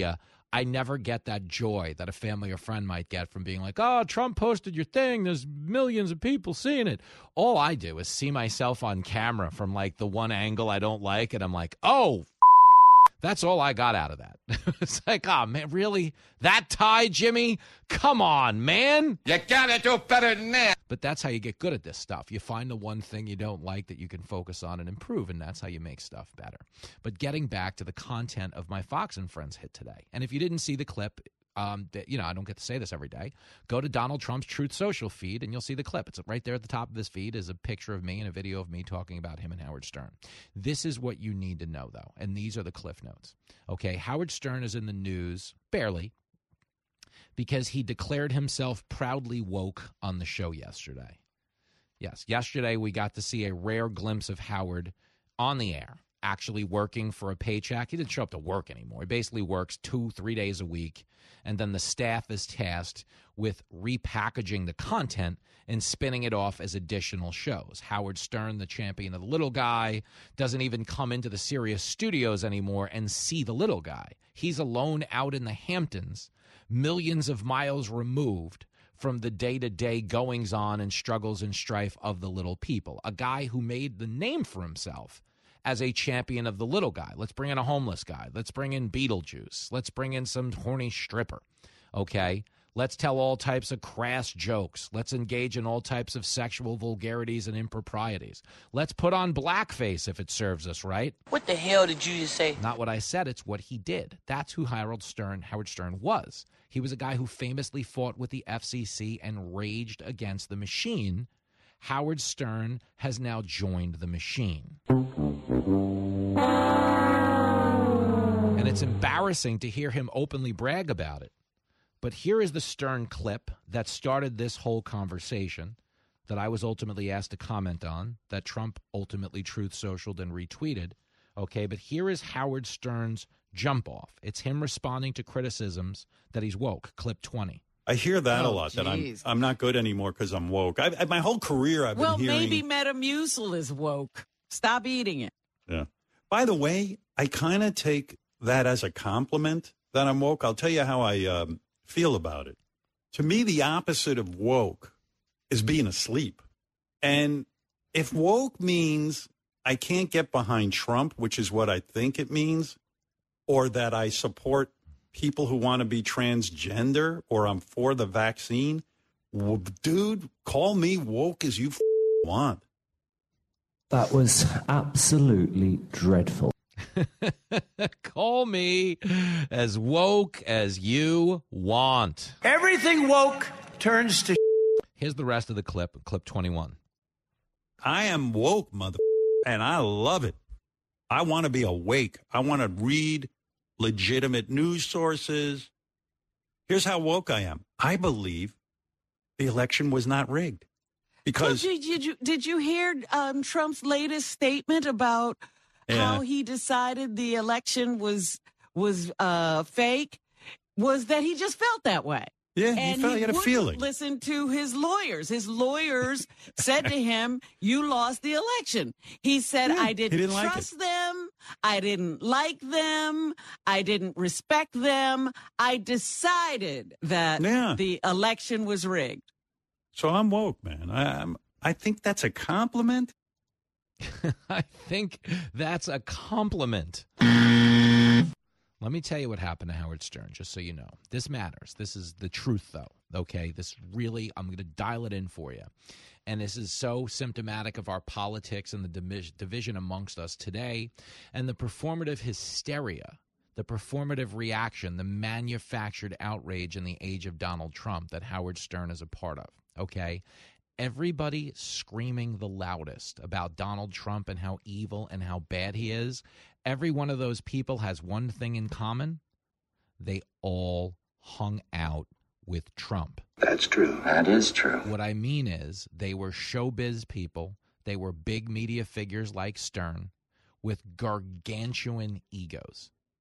I never get that joy that a family or friend might get from being like, oh, Trump posted your thing. There's millions of people seeing it. All I do is see myself on camera from like the one angle I don't like. And I'm like, oh, that's all I got out of that. It's like, oh, man, really? That tie, Jimmy? Come on, man. You gotta do better than that. But that's how you get good at this stuff. You find the one thing you don't like that you can focus on and improve, and that's how you make stuff better. But getting back to the content of my Fox and Friends hit today. And if you didn't see the clip, I don't get to say this every day. Go to Donald Trump's Truth Social feed, and you'll see the clip. It's right there at the top of this feed is a picture of me and a video of me talking about him and Howard Stern. This is what you need to know, though, and these are the cliff notes. Okay, Howard Stern is in the news, barely, because he declared himself proudly woke on the show yesterday. Yes, yesterday we got to see a rare glimpse of Howard on the air, actually working for a paycheck. He didn't show up to work anymore. He basically works 2-3 days a week, and then the staff is tasked with repackaging the content and spinning it off as additional shows. Howard Stern, the champion of the little guy, doesn't even come into the Sirius studios anymore and see the little guy. He's alone out in the Hamptons, millions of miles removed from the day-to-day goings-on and struggles and strife of the little people. A guy who made the name for himself as a champion of the little guy. Let's bring in a homeless guy. Let's bring in Beetlejuice. Let's bring in some horny stripper, okay? Let's tell all types of crass jokes. Let's engage in all types of sexual vulgarities and improprieties. Let's put on blackface if it serves us, right? What the hell did you just say? Not what I said. It's what he did. That's who Howard Stern was. He was a guy who famously fought with the FCC and raged against the machine. Howard Stern has now joined the machine. And it's embarrassing to hear him openly brag about it. But here is the Stern clip that started this whole conversation that I was ultimately asked to comment on, that Trump ultimately Truth Socialed and retweeted. Okay, but here is Howard Stern's jump off. It's him responding to criticisms that he's woke. Clip 20. I hear that a lot, that I'm not good anymore because I'm woke. My whole career I've been hearing... Well, maybe Metamucil is woke. Stop eating it. Yeah. By the way, I kind of take that as a compliment that I'm woke. I'll tell you how I feel about it. To me, the opposite of woke is being asleep. And if woke means I can't get behind Trump, which is what I think it means, or that I support people who want to be transgender, or I'm for the vaccine, well, dude, call me woke as you want. That was absolutely dreadful. Call me as woke as you want. Everything woke turns to... Here's the rest of the clip, clip 21. I am woke, mother, and I love it. I want to be awake. I want to read legitimate news sources. Here's how woke I am. I believe the election was not rigged. Because well, did you hear Trump's latest statement about how he decided the election was fake? Was that he just felt that way? Yeah, and he had a feeling. Listen to his lawyers. His lawyers said to him, "You lost the election." He said, "I didn't trust them. I didn't like them. I didn't respect them. I decided that the election was rigged." So I'm woke, man. I think that's a compliment. I think that's a compliment. Let me tell you what happened to Howard Stern, just so you know. This matters. This is the truth, though, okay? This really, I'm going to dial it in for you. And this is so symptomatic of our politics and the division amongst us today, and the performative hysteria, the performative reaction, the manufactured outrage in the age of Donald Trump that Howard Stern is a part of, okay? Everybody screaming the loudest about Donald Trump and how evil and how bad he is, every one of those people has one thing in common. They all hung out with Trump. That's true. That is true. What I mean is they were showbiz people. They were big media figures like Stern with gargantuan egos.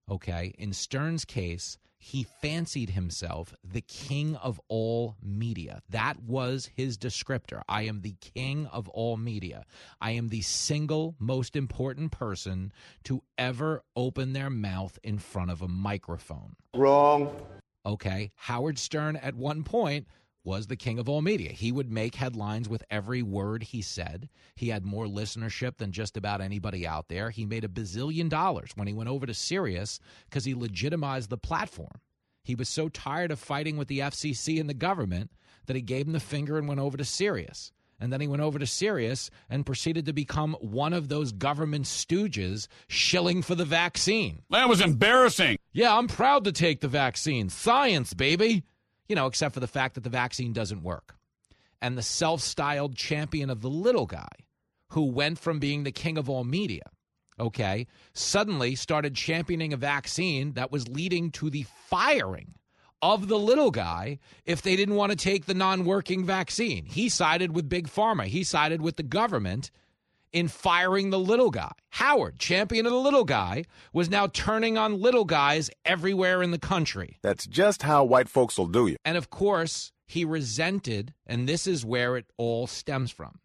Okay? In Stern's case, he fancied himself the king of all media. That was his descriptor. I am the king of all media. I am the single most important person to ever open their mouth in front of a microphone. Wrong. Okay? Howard Stern at one point was the king of all media. He would make headlines with every word he said. He had more listenership than just about anybody out there. He made $1 bazillion when he went over to Sirius because he legitimized the platform. He was so tired of fighting with the FCC and the government that he gave him the finger and went over to Sirius. And then he went over to Sirius and proceeded to become one of those government stooges shilling for the vaccine. That was embarrassing. Yeah, I'm proud to take the vaccine. Science, baby. You know, except for the fact that the vaccine doesn't work. And the self-styled champion of the little guy who went from being the king of all media, okay, suddenly started championing a vaccine that was leading to the firing of the little guy if they didn't want to take the non-working vaccine. He sided with Big Pharma. He sided with the government in firing the little guy. Howard, champion of the little guy, was now turning on little guys everywhere in the country. That's just how white folks will do you. And of course, he resented, and this is where it all stems from.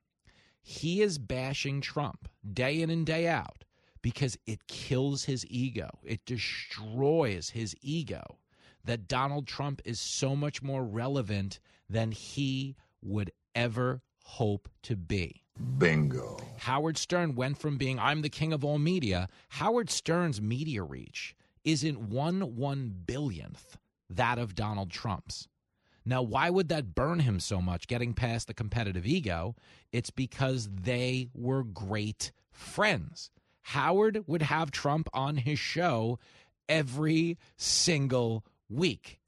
He is bashing Trump day in and day out because it kills his ego. It destroys his ego that Donald Trump is so much more relevant than he would ever hope to be. Bingo. Howard Stern went from being, I'm the king of all media. Howard Stern's media reach isn't 1/1,000,000th that of Donald Trump's. Now, why would that burn him so much, getting past the competitive ego? It's because they were great friends. Howard would have Trump on his show every single week.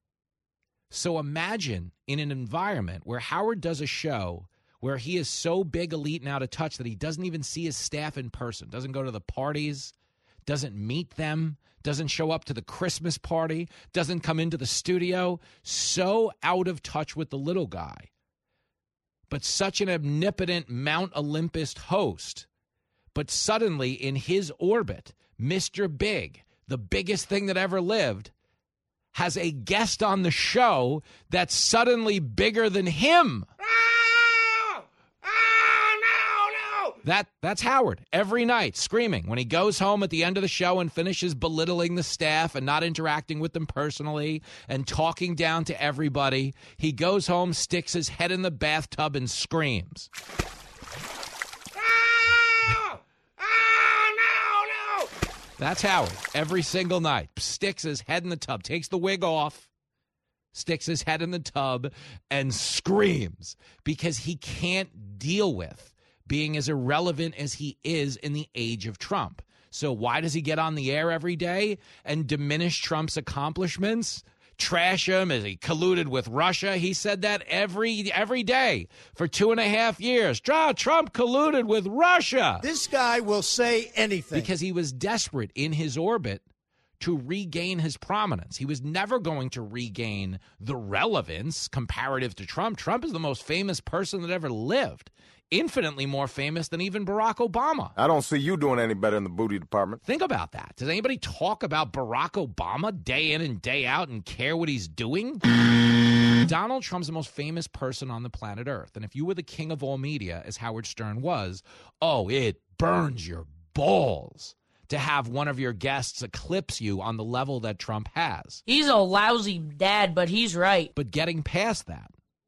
So imagine in an environment where Howard does a show where he is so big, elite, and out of touch that he doesn't even see his staff in person, doesn't go to the parties, doesn't meet them, doesn't show up to the Christmas party, doesn't come into the studio, so out of touch with the little guy. But such an omnipotent Mount Olympus host. But suddenly in his orbit, Mr. Big, the biggest thing that ever lived, has a guest on the show that's suddenly bigger than him. That's Howard every night screaming when he goes home at the end of the show and finishes belittling the staff and not interacting with them personally and talking down to everybody. He goes home, sticks his head in the bathtub and screams. That's Howard every single night. Sticks his head in the tub, takes the wig off, sticks his head in the tub and screams because he can't deal with being as irrelevant as he is in the age of Trump. So why does he get on the air every day and diminish Trump's accomplishments? Trash him as he colluded with Russia. He said that every day for 2.5 years. Trump colluded with Russia. This guy will say anything. Because he was desperate in his orbit to regain his prominence. He was never going to regain the relevance comparative to Trump. Trump is the most famous person that ever lived. Infinitely more famous than even Barack Obama. I don't see you doing any better in the booty department. Think about that. Does anybody talk about Barack Obama day in and day out and care what he's doing? Donald Trump's the most famous person on the planet Earth. And if you were the king of all media, as Howard Stern was, it burns your balls to have one of your guests eclipse you on the level that Trump has. He's a lousy dad, but he's right. But getting past that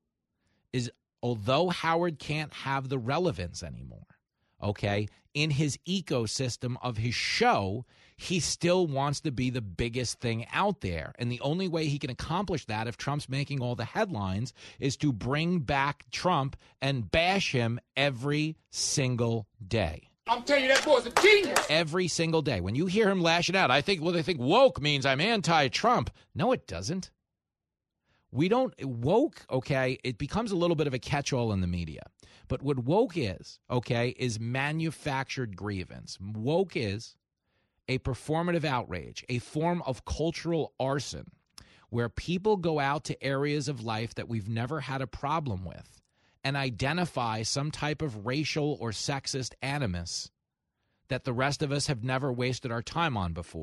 is, although Howard can't have the relevance anymore, okay, in his ecosystem of his show, he still wants to be the biggest thing out there. And the only way he can accomplish that, if Trump's making all the headlines, is to bring back Trump and bash him every single day. I'm telling you, that boy's a genius. Every single day. When you hear him lashing out, they think woke means I'm anti-Trump. No, it doesn't. We don't, woke, okay, it becomes a little bit of a catch-all in the media. But what woke is, okay, is manufactured grievance. Woke is a performative outrage, a form of cultural arson, where people go out to areas of life that we've never had a problem with and identify some type of racial or sexist animus that the rest of us have never wasted our time on before.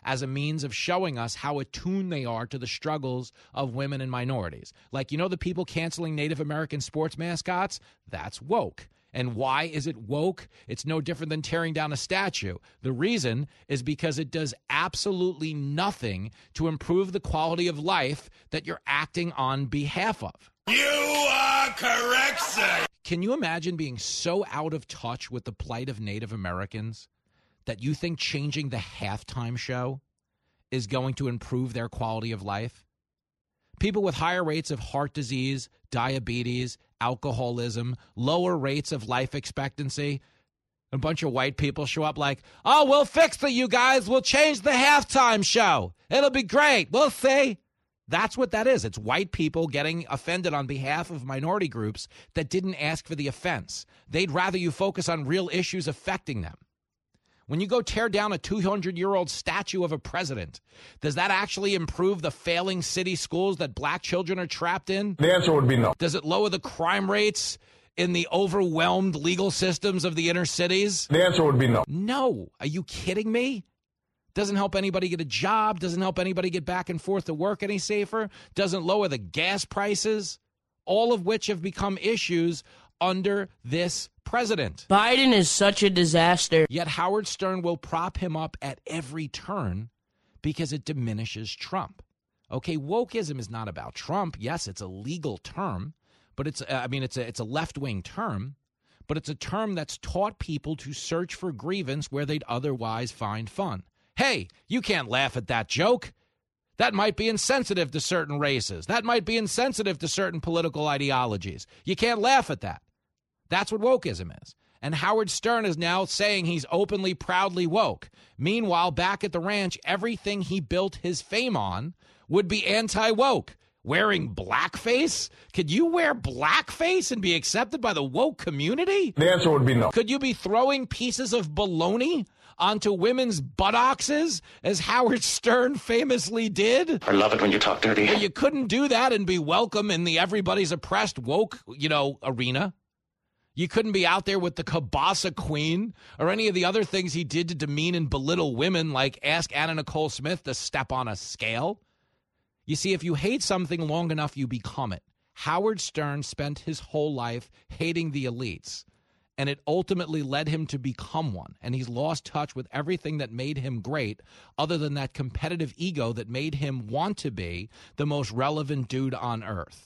as a means of showing us how attuned they are to the struggles of women and minorities. Like, you know, the people canceling Native American sports mascots? That's woke. And why is it woke? It's no different than tearing down a statue. The reason is because it does absolutely nothing to improve the quality of life that you're acting on behalf of. You are correct, sir. Can you imagine being so out of touch with the plight of Native Americans that you think changing the halftime show is going to improve their quality of life? People with higher rates of heart disease, diabetes, alcoholism, lower rates of life expectancy. A bunch of white people show up like, oh, we'll fix it, you guys. We'll change the halftime show. It'll be great. We'll see. That's what that is. It's white people getting offended on behalf of minority groups that didn't ask for the offense. They'd rather you focus on real issues affecting them. When you go tear down a 200-year-old statue of a president, does that actually improve the failing city schools that black children are trapped in? The answer would be no. Does it lower the crime rates in the overwhelmed legal systems of the inner cities? The answer would be no. No. Are you kidding me? Doesn't help anybody get a job. Doesn't help anybody get back and forth to work any safer. Doesn't lower the gas prices, all of which have become issues under this president. Biden is such a disaster. Yet Howard Stern will prop him up at every turn because it diminishes Trump. Okay, wokeism is not about Trump. Yes, it's a legal term, but it's a left-wing term, but it's a term that's taught people to search for grievance where they'd otherwise find fun. Hey, you can't laugh at that joke. That might be insensitive to certain races. That might be insensitive to certain political ideologies. You can't laugh at that. That's what wokeism is. And Howard Stern is now saying he's openly, proudly woke. Meanwhile, back at the ranch, everything he built his fame on would be anti-woke. Wearing blackface? Could you wear blackface and be accepted by the woke community? The answer would be no. Could you be throwing pieces of bologna onto women's buttocks, as Howard Stern famously did? I love it when you talk dirty. Well, you couldn't do that and be welcome in the everybody's oppressed woke, arena. You couldn't be out there with the Kielbasa Queen or any of the other things he did to demean and belittle women, like ask Anna Nicole Smith to step on a scale. You see, if you hate something long enough, you become it. Howard Stern spent his whole life hating the elites, and it ultimately led him to become one. And he's lost touch with everything that made him great, other than that competitive ego that made him want to be the most relevant dude on earth.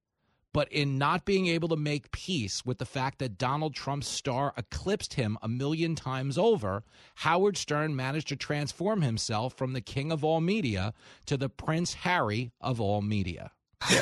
But in not being able to make peace with the fact that Donald Trump's star eclipsed him 1,000,000 times over, Howard Stern managed to transform himself from the king of all media to the Prince Harry of all media.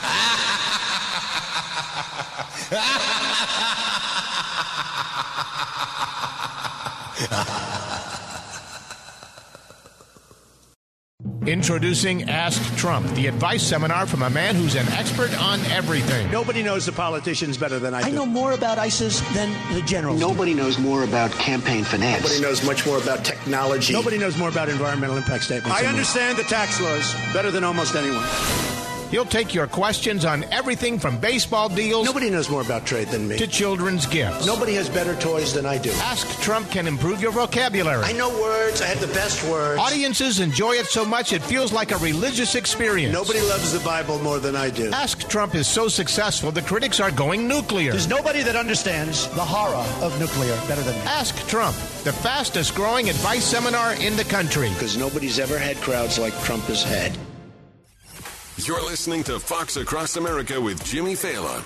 Introducing Ask Trump, the advice seminar from a man who's an expert on everything. Nobody knows the politicians better than I do. I know more about ISIS than the generals. Nobody knows more about campaign finance. Nobody knows much more about technology. Nobody knows more about environmental impact statements. I understand the tax laws better than almost anyone. He'll take your questions on everything from baseball deals. Nobody knows more about trade than me. To children's gifts. Nobody has better toys than I do. Ask Trump can improve your vocabulary. I know words. I have the best words. Audiences enjoy it so much it feels like a religious experience. Nobody loves the Bible more than I do. Ask Trump is so successful the critics are going nuclear. There's nobody that understands the horror of nuclear better than me. Ask Trump, the fastest growing advice seminar in the country. Because nobody's ever had crowds like Trump has had. You're listening to Fox Across America with Jimmy Fallon.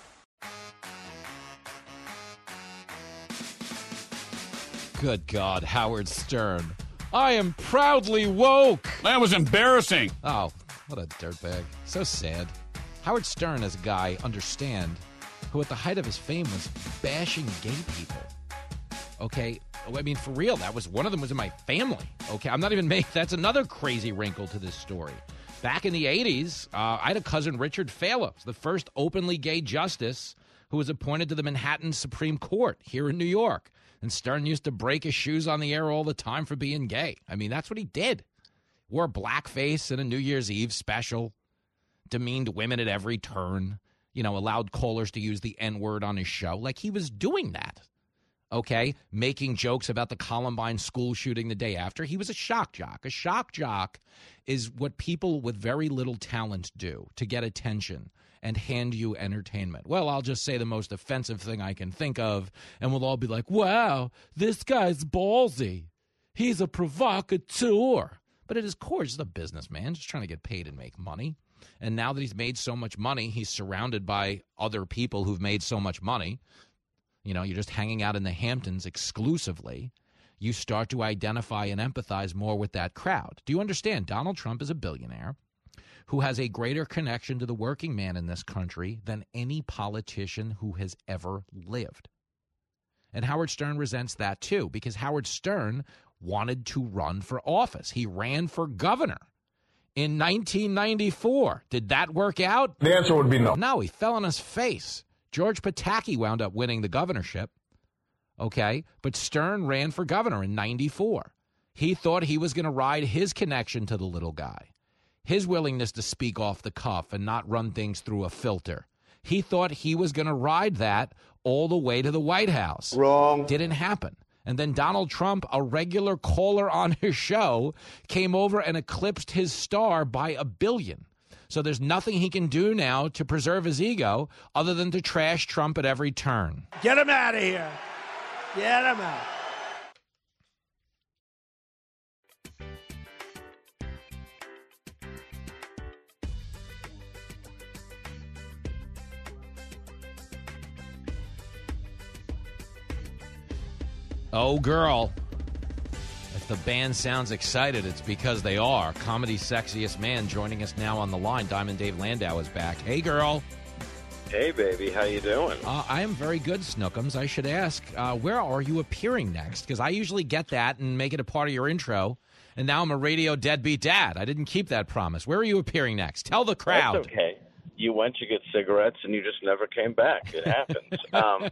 Good God, Howard Stern. I am proudly woke. That was embarrassing. Oh, what a dirtbag. So sad. Howard Stern is a guy, understand, who at the height of his fame was bashing gay people. Okay? I mean, for real, that was one of them was in my family. Okay? I'm not even making, that's another crazy wrinkle to this story. Back in the 80s, I had a cousin, Richard Fallows, the first openly gay justice who was appointed to the Manhattan Supreme Court here in New York. And Stern used to break his shoes on the air all the time for being gay. I mean, that's what he did. Wore blackface in a New Year's Eve special, demeaned women at every turn, allowed callers to use the N-word on his show. Like, he was doing that. okay, making jokes about the Columbine school shooting the day after. He was a shock jock. A shock jock is what people with very little talent do to get attention and hand you entertainment. Well, I'll just say the most offensive thing I can think of, and we'll all be like, wow, this guy's ballsy. He's a provocateur. But at his core, he's just a businessman, just trying to get paid and make money. And now that he's made so much money, he's surrounded by other people who've made so much money. You know, you're just hanging out in the Hamptons exclusively. You start to identify and empathize more with that crowd. Do you understand? Donald Trump is a billionaire who has a greater connection to the working man in this country than any politician who has ever lived. And Howard Stern resents that too, because Howard Stern wanted to run for office. He ran for governor in 1994. Did that work out? The answer would be no. No, he fell on his face. George Pataki wound up winning the governorship, okay? But Stern ran for governor in 94. He thought he was going to ride his connection to the little guy, his willingness to speak off the cuff and not run things through a filter. He thought he was going to ride that all the way to the White House. Wrong. Didn't happen. And then Donald Trump, a regular caller on his show, came over and eclipsed his star by 1 billion. So there's nothing he can do now to preserve his ego other than to trash Trump at every turn. Get him out of here. Get him out. Oh, girl. If the band sounds excited, it's because they are. Comedy's sexiest man joining us now on the line. Diamond Dave Landau is back. Hey, girl. Hey, baby. How you doing? I am very good, Snookums. I should ask, where are you appearing next? Because I usually get that and make it a part of your intro, and now I'm a radio deadbeat dad. I didn't keep that promise. Where are you appearing next? Tell the crowd. That's okay. You went to get cigarettes, and you just never came back. It happens.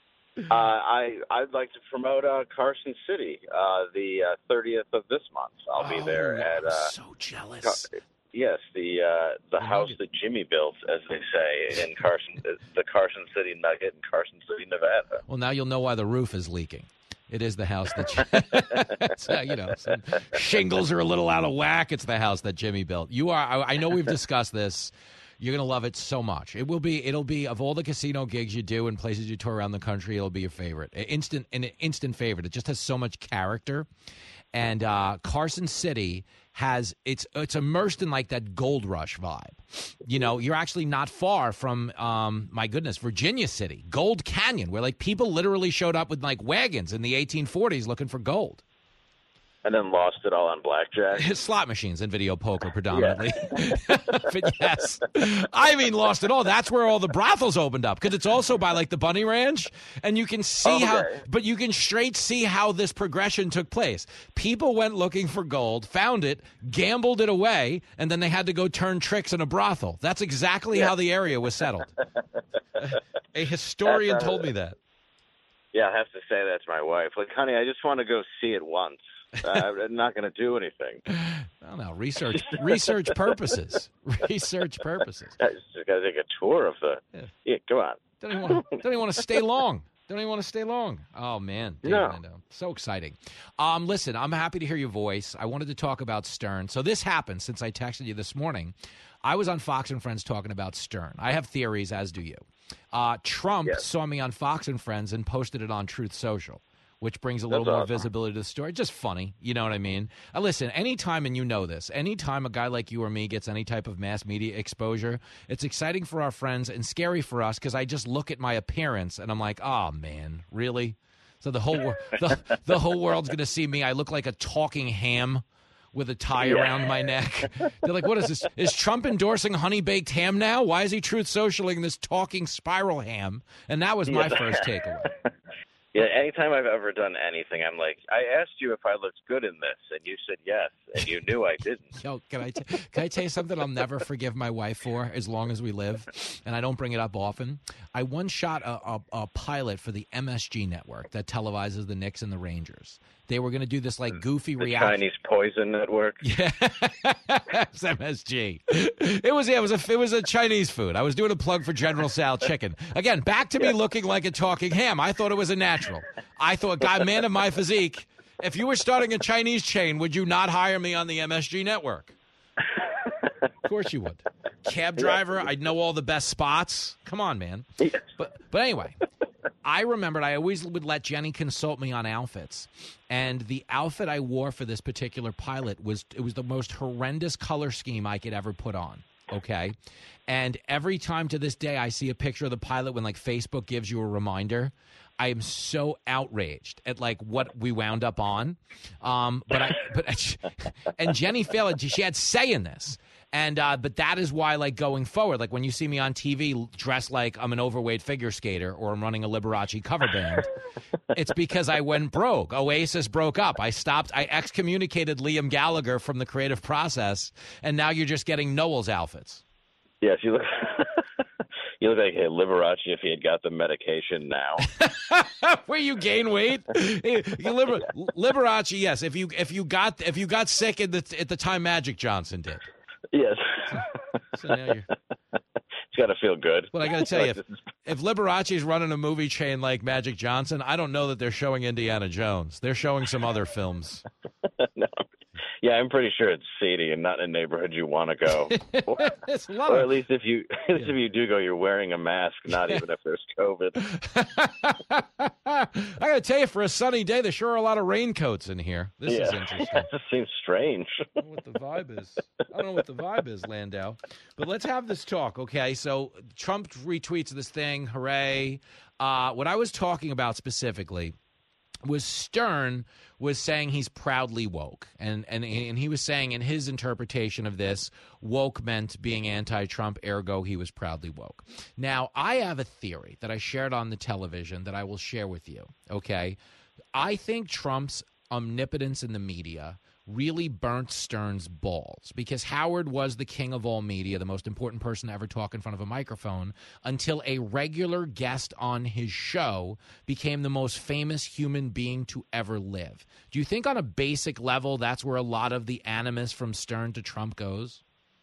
I'd like to promote Carson City, the 30th of this month. I'll be there at. I'm so jealous. Yes, the house that Jimmy built, as they say, in the Carson City Nugget in Carson City, Nevada. Well, now you'll know why the roof is leaking. It is the house that some shingles are a little out of whack. It's the house that Jimmy built. I know we've discussed this. You're going to love it so much. It'll be of all the casino gigs you do and places you tour around the country, it'll be your favorite. An instant favorite. It just has so much character. And Carson City it's immersed in like that gold rush vibe. You know, you're actually not far from my goodness, Virginia City, Gold Canyon, where like people literally showed up with like wagons in the 1840s looking for gold. And then lost it all on blackjack. Slot machines and video poker predominantly. Yeah. But yes. I mean, lost it all. That's where all the brothels opened up, because it's also by like the Bunny Ranch. And you can see you can straight see how this progression took place. People went looking for gold, found it, gambled it away, and then they had to go turn tricks in a brothel. That's exactly how the area was settled. A historian told me that. Yeah, I have to say that to my wife. Like, honey, I just want to go see it once. I'm not going to do anything. No, research purposes. Research purposes. I just got to take a tour of the. Yeah, go on. Don't even want to stay long. Don't even want to stay long. Oh man, no, so exciting. Listen, I'm happy to hear your voice. I wanted to talk about Stern. So this happened since I texted you this morning. I was on Fox and Friends talking about Stern. I have theories, as do you. Trump saw me on Fox and Friends and posted it on Truth Social, which brings a little more visibility to the story. Just funny, you know what I mean? Listen, anytime, and you know this, anytime a guy like you or me gets any type of mass media exposure, it's exciting for our friends and scary for us, because I just look at my appearance and I'm like, oh, man, really? So the whole the whole world's going to see me. I look like a talking ham with a tie around my neck. They're like, what is this? Is Trump endorsing honey-baked ham now? Why is he Truth Socialing this talking spiral ham? And that was my first takeaway. Yeah, anytime I've ever done anything, I'm like, I asked you if I looked good in this, and you said yes, and you knew I didn't. Yo, can I tell you something I'll never forgive my wife for as long as we live, and I don't bring it up often? I once shot a pilot for the MSG network that televises the Knicks and the Rangers. They were going to do this like goofy the reaction. Chinese Poison Network. Yeah, it's MSG. It was a Chinese food. I was doing a plug for General Tso chicken. Again, back to me looking like a talking ham. I thought it was a natural. I thought, God, man of my physique, if you were starting a Chinese chain, would you not hire me on the MSG network? Of course you would. Cab driver, I'd know all the best spots. Come on, man. But anyway, I remembered I always would let Jenny consult me on outfits. And the outfit I wore for this particular pilot was the most horrendous color scheme I could ever put on. Okay. And every time to this day I see a picture of the pilot when like Facebook gives you a reminder, I am so outraged at like what we wound up on. And Jenny failed. She had say in this. And but that is why, like, going forward, like when you see me on TV dressed like I'm an overweight figure skater or I'm running a Liberace cover band, it's because I went broke. Oasis broke up. I excommunicated Liam Gallagher from the creative process, and now you're just getting Noel's outfits. Yes, you look like a Liberace if he had got the medication now. Where you gain weight, Liberace. Yes, if you got sick at the time Magic Johnson did. Yes. So now you're... It's got to feel good. Well, I got to tell you, if Liberace's running a movie chain like Magic Johnson, I don't know that they're showing Indiana Jones. They're showing some other films. No. Yeah, I'm pretty sure it's seedy and not in a neighborhood you want to go. Or at least if you do go, you're wearing a mask, not even if there's COVID. I got to tell you, for a sunny day, there sure are a lot of raincoats in here. This is interesting. Yeah, it just seems strange. I don't know what the vibe is. I don't know what the vibe is, Landau. But let's have this talk, okay? So Trump retweets this thing. Hooray. What I was talking about specifically was Stern was saying he's proudly woke. And he was saying in his interpretation of this, woke meant being anti-Trump, ergo he was proudly woke. Now, I have a theory that I shared on the television that I will share with you, okay? I think Trump's omnipotence in the media really burnt Stern's balls because Howard was the king of all media, the most important person to ever talk in front of a microphone, until a regular guest on his show became the most famous human being to ever live. Do you think on a basic level that's where a lot of the animus from Stern to Trump goes?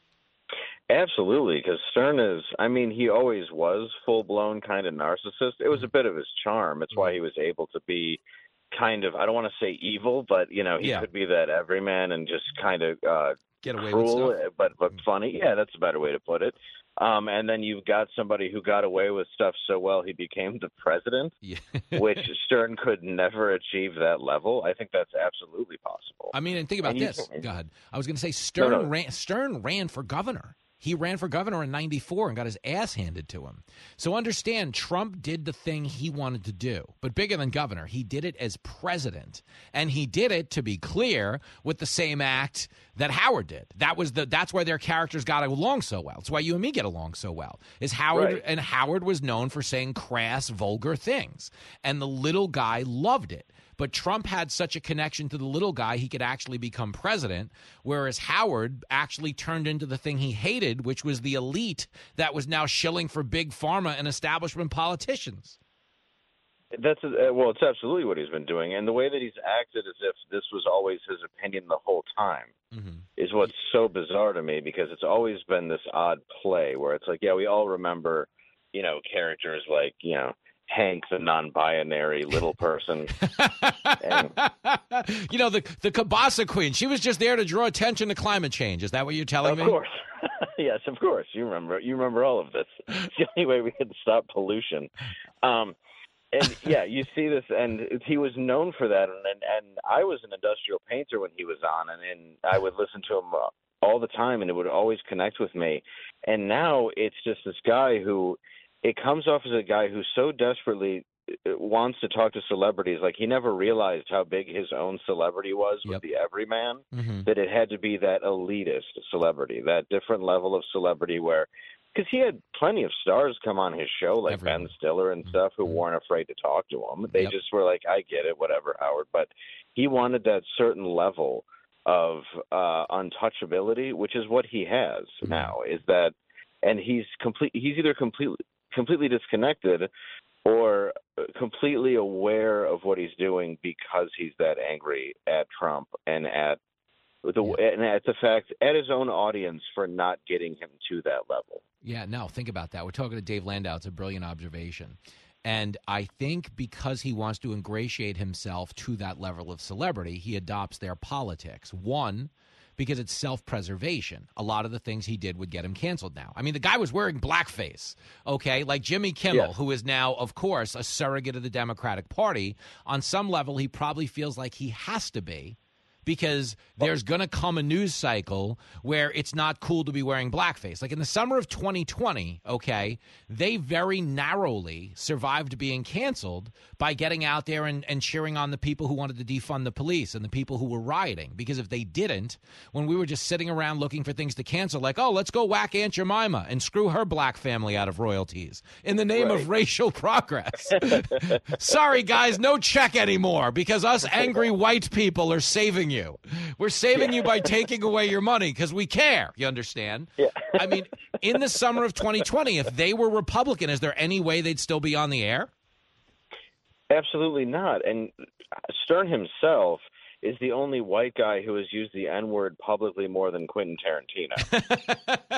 Absolutely, because Stern he always was full-blown kind of narcissist. It was a bit of his charm. It's why he was able to be kind of, I don't want to say evil, but, he could be that everyman and just kind of get away cruel, with stuff. but funny. Yeah, that's a better way to put it. And then you've got somebody who got away with stuff so well he became the president, which Stern could never achieve that level. I think that's absolutely possible. I mean, and think about this. Go ahead. I was going to say Stern ran for governor. He ran for governor in 94 and got his ass handed to him. So understand, Trump did the thing he wanted to do. But bigger than governor, he did it as president. And he did it, to be clear, with the same act that Howard did. That's why their characters got along so well. It's why you and me get along so well. Is Howard, right. And Howard was known for saying crass, vulgar things. And the little guy loved it. But Trump had such a connection to the little guy, he could actually become president, whereas Howard actually turned into the thing he hated, which was the elite that was now shilling for big pharma and establishment politicians. It's absolutely what he's been doing. And the way that he's acted as if this was always his opinion the whole time is what's so bizarre to me, because it's always been this odd play where it's like, yeah, we all remember, characters like, Hank, the non-binary little person. And, the Kabasa queen. She was just there to draw attention to climate change. Is that what you're telling me? Of course. Yes, of course. You remember all of this. It's the only way we can stop pollution. And yeah, you see this, and he was known for that. And I was an industrial painter when he was on, and I would listen to him all the time, and it would always connect with me. And now it's just this guy who, it comes off as a guy who so desperately wants to talk to celebrities. Like, he never realized how big his own celebrity was with the everyman, that it had to be that elitist celebrity, that different level of celebrity where, because he had plenty of stars come on his show, like Ben Stiller and stuff, who weren't afraid to talk to him. They just were like, I get it, whatever, Howard. But he wanted that certain level of untouchability, which is what he has now, is that, and he's either completely disconnected or completely aware of what he's doing because he's that angry at Trump and at the fact at his own audience for not getting him to that level. Yeah, no, think about that. We're talking to Dave Landau. It's a brilliant observation. And I think because he wants to ingratiate himself to that level of celebrity, he adopts their politics. One, because it's self-preservation. A lot of the things he did would get him canceled now. I mean, the guy was wearing blackface, okay? Like Jimmy Kimmel, who is now, of course, a surrogate of the Democratic Party. On some level, he probably feels like he has to be, because there's going to come a news cycle where it's not cool to be wearing blackface. Like in the summer of 2020, okay, they very narrowly survived being canceled by getting out there and cheering on the people who wanted to defund the police and the people who were rioting. Because if they didn't, when we were just sitting around looking for things to cancel, like, oh, let's go whack Aunt Jemima and screw her black family out of royalties in the name of racial progress. Sorry, guys, no check anymore because us angry white people are saving you. We're saving you by taking away your money because we care. You understand? Yeah. I mean, in the summer of 2020, if they were Republican, is there any way they'd still be on the air? Absolutely not. And Stern himself is the only white guy who has used the N-word publicly more than Quentin Tarantino.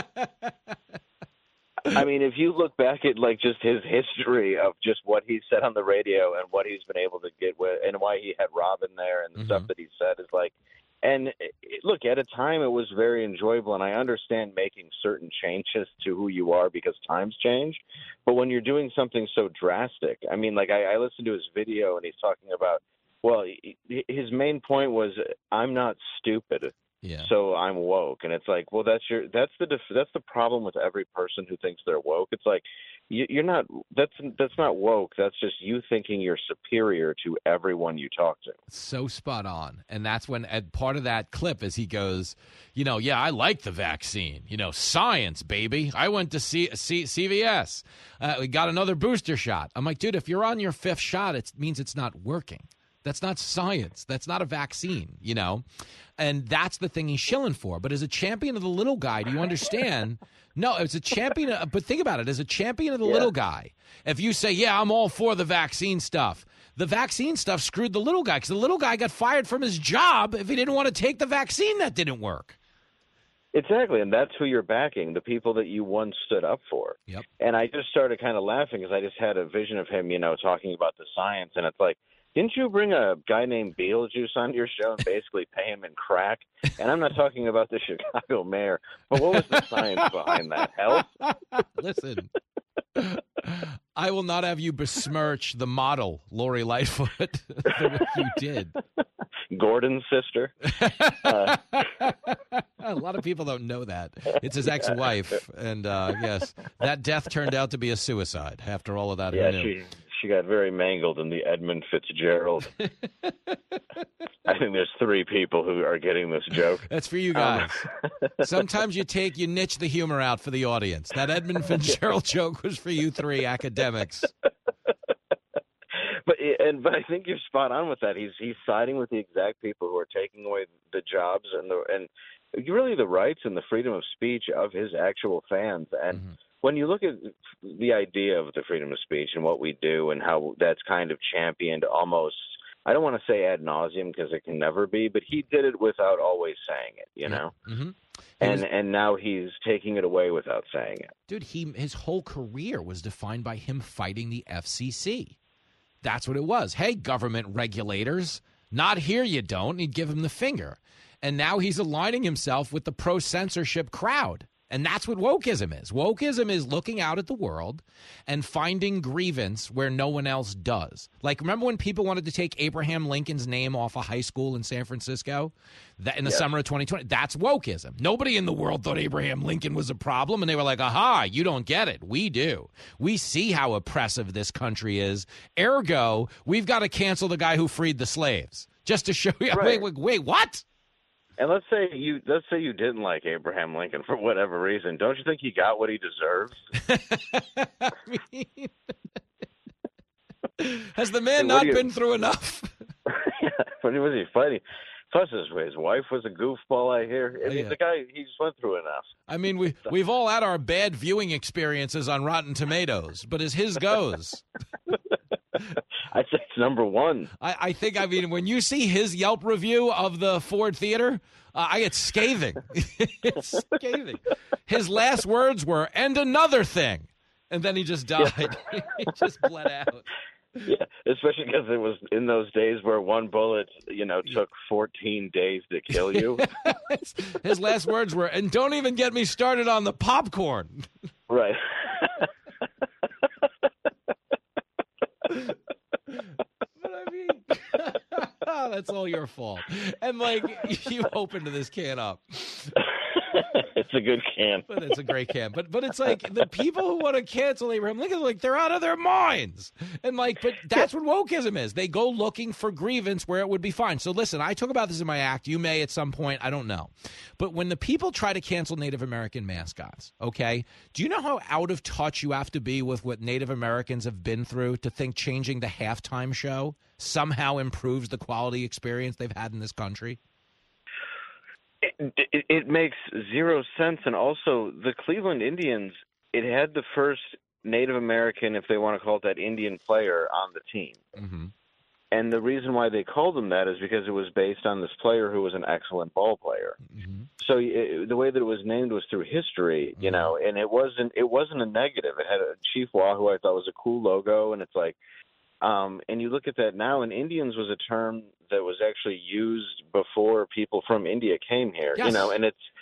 I mean, if you look back at like just his history of just what he said on the radio and what he's been able to get with, and why he had Robin there and the stuff that he said is like, and look, at a time it was very enjoyable, and I understand making certain changes to who you are because times change. But when you're doing something so drastic, I mean, like I listened to his video and he's talking about, well, his main point was, I'm not stupid. Yeah. So I'm woke, and it's like, well, that's the problem with every person who thinks they're woke. It's like you're not. That's not woke. That's just you thinking you're superior to everyone you talk to. So spot on, and that's when part of that clip is he goes, yeah, I like the vaccine. Science, baby. I went to CVS. We got another booster shot. I'm like, dude, if you're on your 5th shot, it means it's not working. That's not science. That's not a vaccine, And that's the thing he's shilling for. But as a champion of the little guy, do you understand? No, it's a champion. But think about it. As a champion of the little guy, if you say, yeah, I'm all for the vaccine stuff, the vaccine stuff screwed the little guy because the little guy got fired from his job if he didn't want to take the vaccine that didn't work. Exactly, and that's who you're backing, the people that you once stood up for. Yep. And I just started kind of laughing because I just had a vision of him, talking about the science, and it's like, didn't you bring a guy named Beetlejuice onto your show and basically pay him in crack? And I'm not talking about the Chicago mayor, but what was the science behind that? Health? Listen, I will not have you besmirch the model, Lori Lightfoot, the way you did. Gordon's sister. A lot of people don't know that. It's his ex-wife. And, yes, that death turned out to be a suicide after all of that. Yeah, she got very mangled in the Edmund Fitzgerald. I think there's 3 people who are getting this joke. That's for you guys. Sometimes you niche the humor out for the audience. That Edmund Fitzgerald joke was for you 3 academics. But I think you're spot on with that. He's siding with the exact people who are taking away the jobs and really the rights and the freedom of speech of his actual fans. And when you look at the idea of the freedom of speech and what we do and how that's kind of championed almost, I don't want to say ad nauseum because it can never be, but he did it without always saying it, know? Mm-hmm. And now he's taking it away without saying it. Dude, his whole career was defined by him fighting the FCC. That's what it was. Hey, government regulators, not here you don't. And he'd give him the finger. And now he's aligning himself with the pro-censorship crowd. And that's what wokeism is. Wokeism is looking out at the world and finding grievance where no one else does. Like, remember when people wanted to take Abraham Lincoln's name off a high school in San Francisco in the summer of 2020? That's wokeism. Nobody in the world thought Abraham Lincoln was a problem, and they were like, aha, you don't get it. We do. We see how oppressive this country is. Ergo, we've got to cancel the guy who freed the slaves just to show you. Right. Wait, what? And let's say you didn't like Abraham Lincoln for whatever reason. Don't you think he got what he deserves? I mean, has the man not been through enough? Yeah, but was he fighting? Plus, his wife was a goofball, I hear. I mean, the guy, he just went through enough. I mean, we've all had our bad viewing experiences on Rotten Tomatoes, but as his goes. I'd say it's number one. I think, when you see his Yelp review of the Ford Theater, I get scathing. It's scathing. His last words were, "and another thing." And then he just died. He just bled out. Yeah, especially because it was in those days where one bullet, took 14 days to kill you. His last words were, "and don't even get me started on the popcorn." Right. That's all your fault. And, you opened this can up. It's a good can. But it's a great can. But it's the people who want to cancel Abraham Lincoln, they're out of their minds. And, but that's what wokeism is. They go looking for grievance where it would be fine. So, listen, I talk about this in my act. You may at some point. I don't know. But when the people try to cancel Native American mascots, okay, do you know how out of touch you have to be with what Native Americans have been through to think changing the halftime show somehow improves the quality experience they've had in this country? It makes zero sense. And also, the Cleveland Indians, it had the first Native American, if they want to call it that, Indian player on the team. Mm-hmm. And the reason why they called him that is because it was based on this player who was an excellent ball player. Mm-hmm. So the way that it was named was through history, and it wasn't a negative. It had a Chief Wah, who I thought was a cool logo, and it's and you look at that now, and Indians was a term that was actually used before people from India came here, yes. And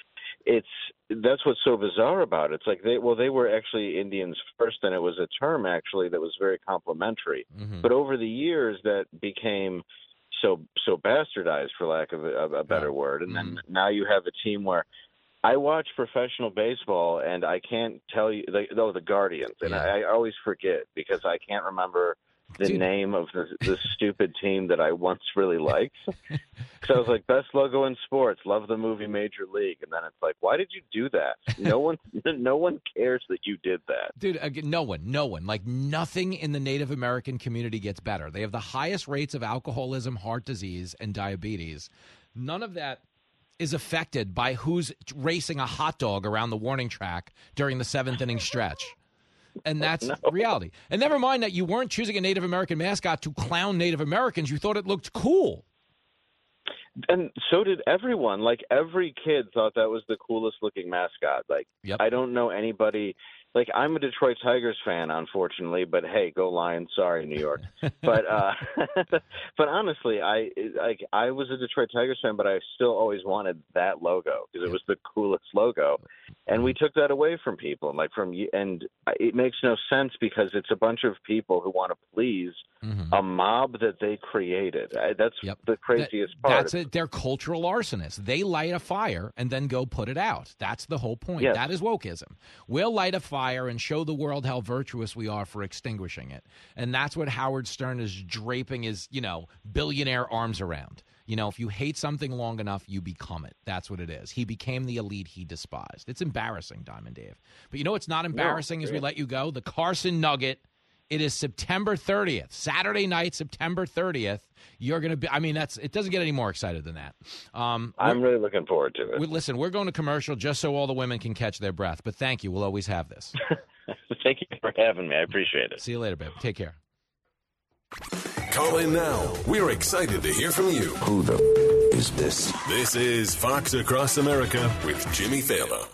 that's what's so bizarre about it. It's they were actually Indians first, and it was a term actually that was very complimentary. Mm-hmm. But over the years, that became so bastardized, for lack of a better word. And then now you have a team where I watch professional baseball, and I can't tell you the Guardians, and I always forget because I can't remember the name of the stupid team that I once really liked. So I was like, best logo in sports, love the movie Major League. And then it's like, why did you do that? No one cares that you did that. Dude, again, no one. Nothing in the Native American community gets better. They have the highest rates of alcoholism, heart disease, and diabetes. None of that is affected by who's racing a hot dog around the warning track during the 7th inning stretch. And that's reality. And never mind that you weren't choosing a Native American mascot to clown Native Americans. You thought it looked cool. And so did everyone. Every kid thought that was the coolest looking mascot. I don't know anybody. I'm a Detroit Tigers fan, unfortunately, but hey, go Lions. Sorry, New York. But but honestly, I was a Detroit Tigers fan, but I still always wanted that logo because it was the coolest logo, and we took that away from people. And it makes no sense because it's a bunch of people who want to please a mob that they created. That's the craziest part. That's it. They're cultural arsonists. They light a fire and then go put it out. That's the whole point. Yes. That is wokeism. We'll light a fire and show the world how virtuous we are for extinguishing it. And that's what Howard Stern is draping his, billionaire arms around. If you hate something long enough, you become it. That's what it is. He became the elite he despised. It's embarrassing, Diamond Dave. But what's not embarrassing as we let you go? The Carson Nugget. It is September 30th, Saturday night, September 30th. You're going to be, it doesn't get any more excited than that. I'm really looking forward to it. Listen, we're going to commercial just so all the women can catch their breath. But thank you. We'll always have this. Thank you for having me. I appreciate it. See you later, babe. Take care. Call in now. We're excited to hear from you. Who the is this? This is Fox Across America with Jimmy Fallon.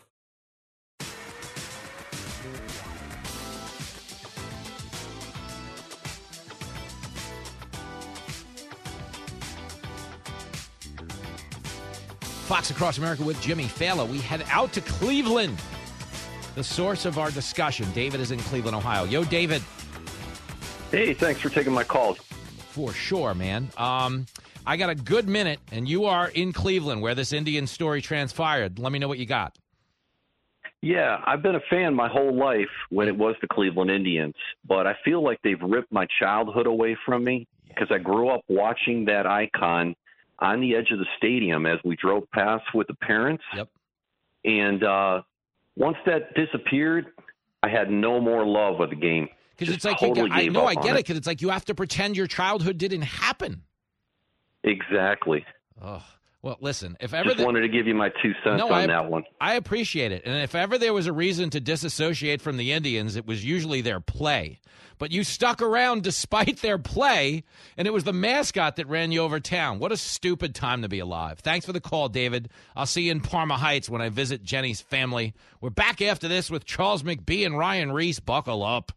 Fox Across America with Jimmy Fallon. We head out to Cleveland. The source of our discussion. David is in Cleveland, Ohio. Yo, David. Hey, thanks for taking my call. For sure, man. I got a good minute, and you are in Cleveland where this Indian story transpired. Let me know what you got. Yeah, I've been a fan my whole life when it was the Cleveland Indians, but I feel like they've ripped my childhood away from me because I grew up watching that icon on the edge of the stadium as we drove past with the parents. Yep. And once that disappeared, I had no more love of the game. Because it's totally I get it, because it's like you have to pretend your childhood didn't happen. Exactly. Oh, Well, listen, if ever Just wanted to give you my 2 cents on that one. I appreciate it. And if ever there was a reason to disassociate from the Indians, it was usually their play. But you stuck around despite their play, and it was the mascot that ran you over town. What a stupid time to be alive. Thanks for the call, David. I'll see you in Parma Heights when I visit Jenny's family. We're back after this with Charles McBee and Ryan Reese. Buckle up.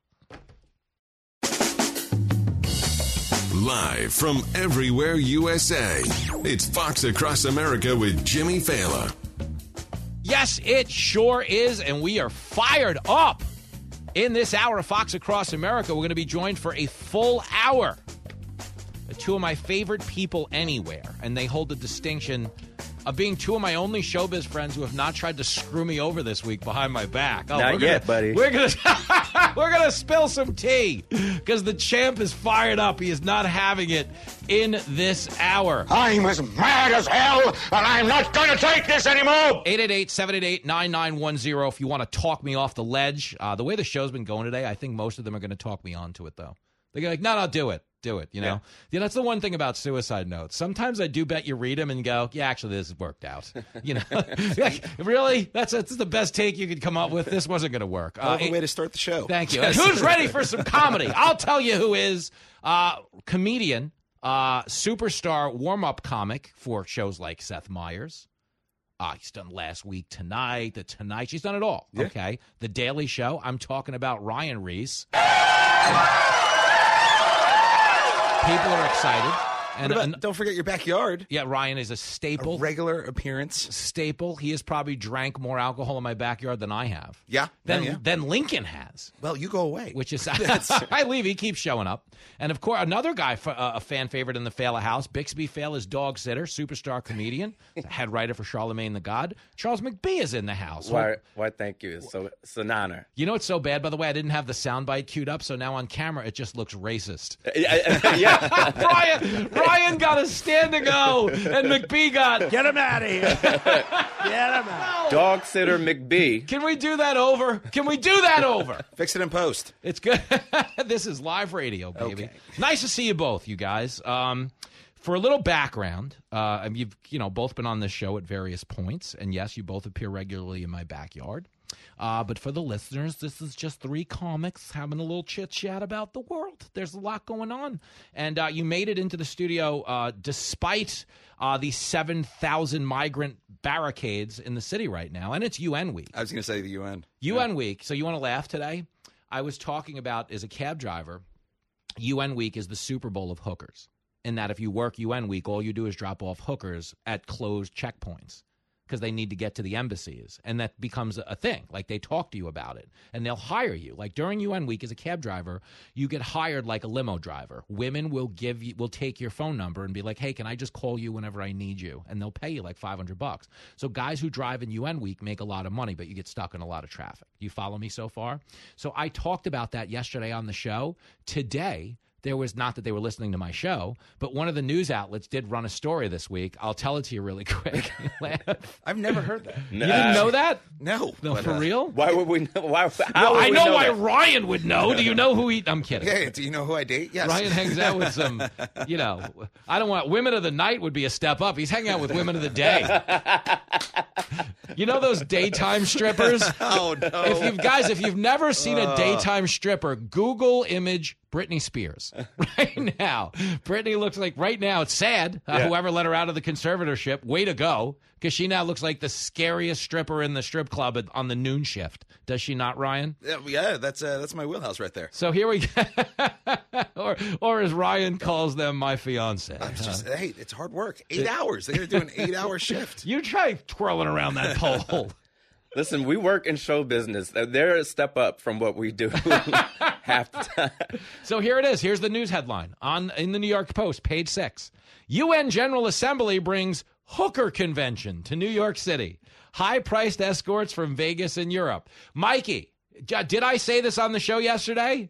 Live from everywhere USA, it's Fox Across America with Jimmy Fallon. Yes, it sure is, and we are fired up. In this hour of Fox Across America, we're going to be joined for a full hour by two of my favorite people anywhere, and they hold the distinction of being two of my only showbiz friends who have not tried to screw me over this week behind my back. Not yet, buddy. We're gonna spill some tea because the champ is fired up. He is not having it in this hour. I'm as mad as hell, and I'm not going to take this anymore. 888-788-9910 if you want to talk me off the ledge. The way the show's been going today, I think most of them are going to talk me onto it, though. They're like, no, do it. Do it, you know? Yeah, that's the one thing about suicide notes. Sometimes I do bet you read them and go, yeah, actually, this has worked out. You know? Like, really? That's the best take you could come up with? This wasn't going to work. The way to start the show. Thank you. Who's ready for some comedy? I'll tell you who is. Comedian, superstar warm-up comic for shows like Seth Meyers. He's done Last Week Tonight, The Tonight. She's done it all, okay? The Daily Show. I'm talking about Ryan Reese. People are excited. And don't forget your backyard. Yeah, Ryan is a staple. A regular appearance. Staple. He has probably drank more alcohol in my backyard than I have. Yeah. Than Lincoln has. Well, you go away. Which is, I leave. He keeps showing up. And, of course, another guy, a fan favorite in the Fala house, Bixby Fala's dog sitter, superstar comedian, head writer for Charlemagne the God. Charles McBee is in the house. Why, thank you. It's an honor. You know what's so bad, by the way? I didn't have the soundbite queued up, so now on camera it just looks racist. Yeah. Ryan got a standing O, and McBee got... Get him out of here. Get him out. Dog sitter McBee. Can we do that over? Fix it in post. It's good. This is live radio, baby. Okay. Nice to see you both, you guys. For a little background, you've both been on this show at various points, and yes, you both appear regularly in my backyard. But for the listeners, this is just three comics having a little chit-chat about the world. There's a lot going on. And you made it into the studio despite the 7,000 migrant barricades in the city right now. And it's UN Week. I was going to say the UN. UN Week. So you want to laugh today? I was talking about, as a cab driver, UN Week is the Super Bowl of hookers. In that if you work UN Week, all you do is drop off hookers at closed checkpoints because they need to get to the embassies. And that becomes a thing. Like, they talk to you about it, and they'll hire you. Like, during UN Week as a cab driver, you get hired like a limo driver. Women will take your phone number and be like, hey, can I just call you whenever I need you? And they'll pay you like $500. So guys who drive in UN Week make a lot of money, but you get stuck in a lot of traffic. You follow me so far? So I talked about that yesterday on the show. Today, there was, not that they were listening to my show, but one of the news outlets did run a story this week. I'll tell it to you really quick. I've never heard that. You didn't know that? No. For real? Why would we know? I know why Ryan would know. Do you know who he... I'm kidding. Yeah, do you know who I date? Yes. Ryan hangs out with some, I don't want... Women of the night would be a step up. He's hanging out with women of the day. You know those daytime strippers? Oh, no. If you've never seen a daytime stripper, Google image Britney Spears right now. Britney looks like, right now, it's sad. Whoever let her out of the conservatorship, way to go, because she now looks like the scariest stripper in the strip club on the noon shift. Does she not, Ryan? Yeah, that's my wheelhouse right there. So here we go. or as Ryan calls them, my fiance. Hey, it's hard work. 8 hours. They're doing an 8-hour shift. You try twirling around that pole. Listen, we work in show business. They're a step up from what we do half the time. So here it is. Here's the news headline in the New York Post, page 6. UN General Assembly brings hooker convention to New York City. High-priced escorts from Vegas and Europe. Mikey, did I say this on the show yesterday?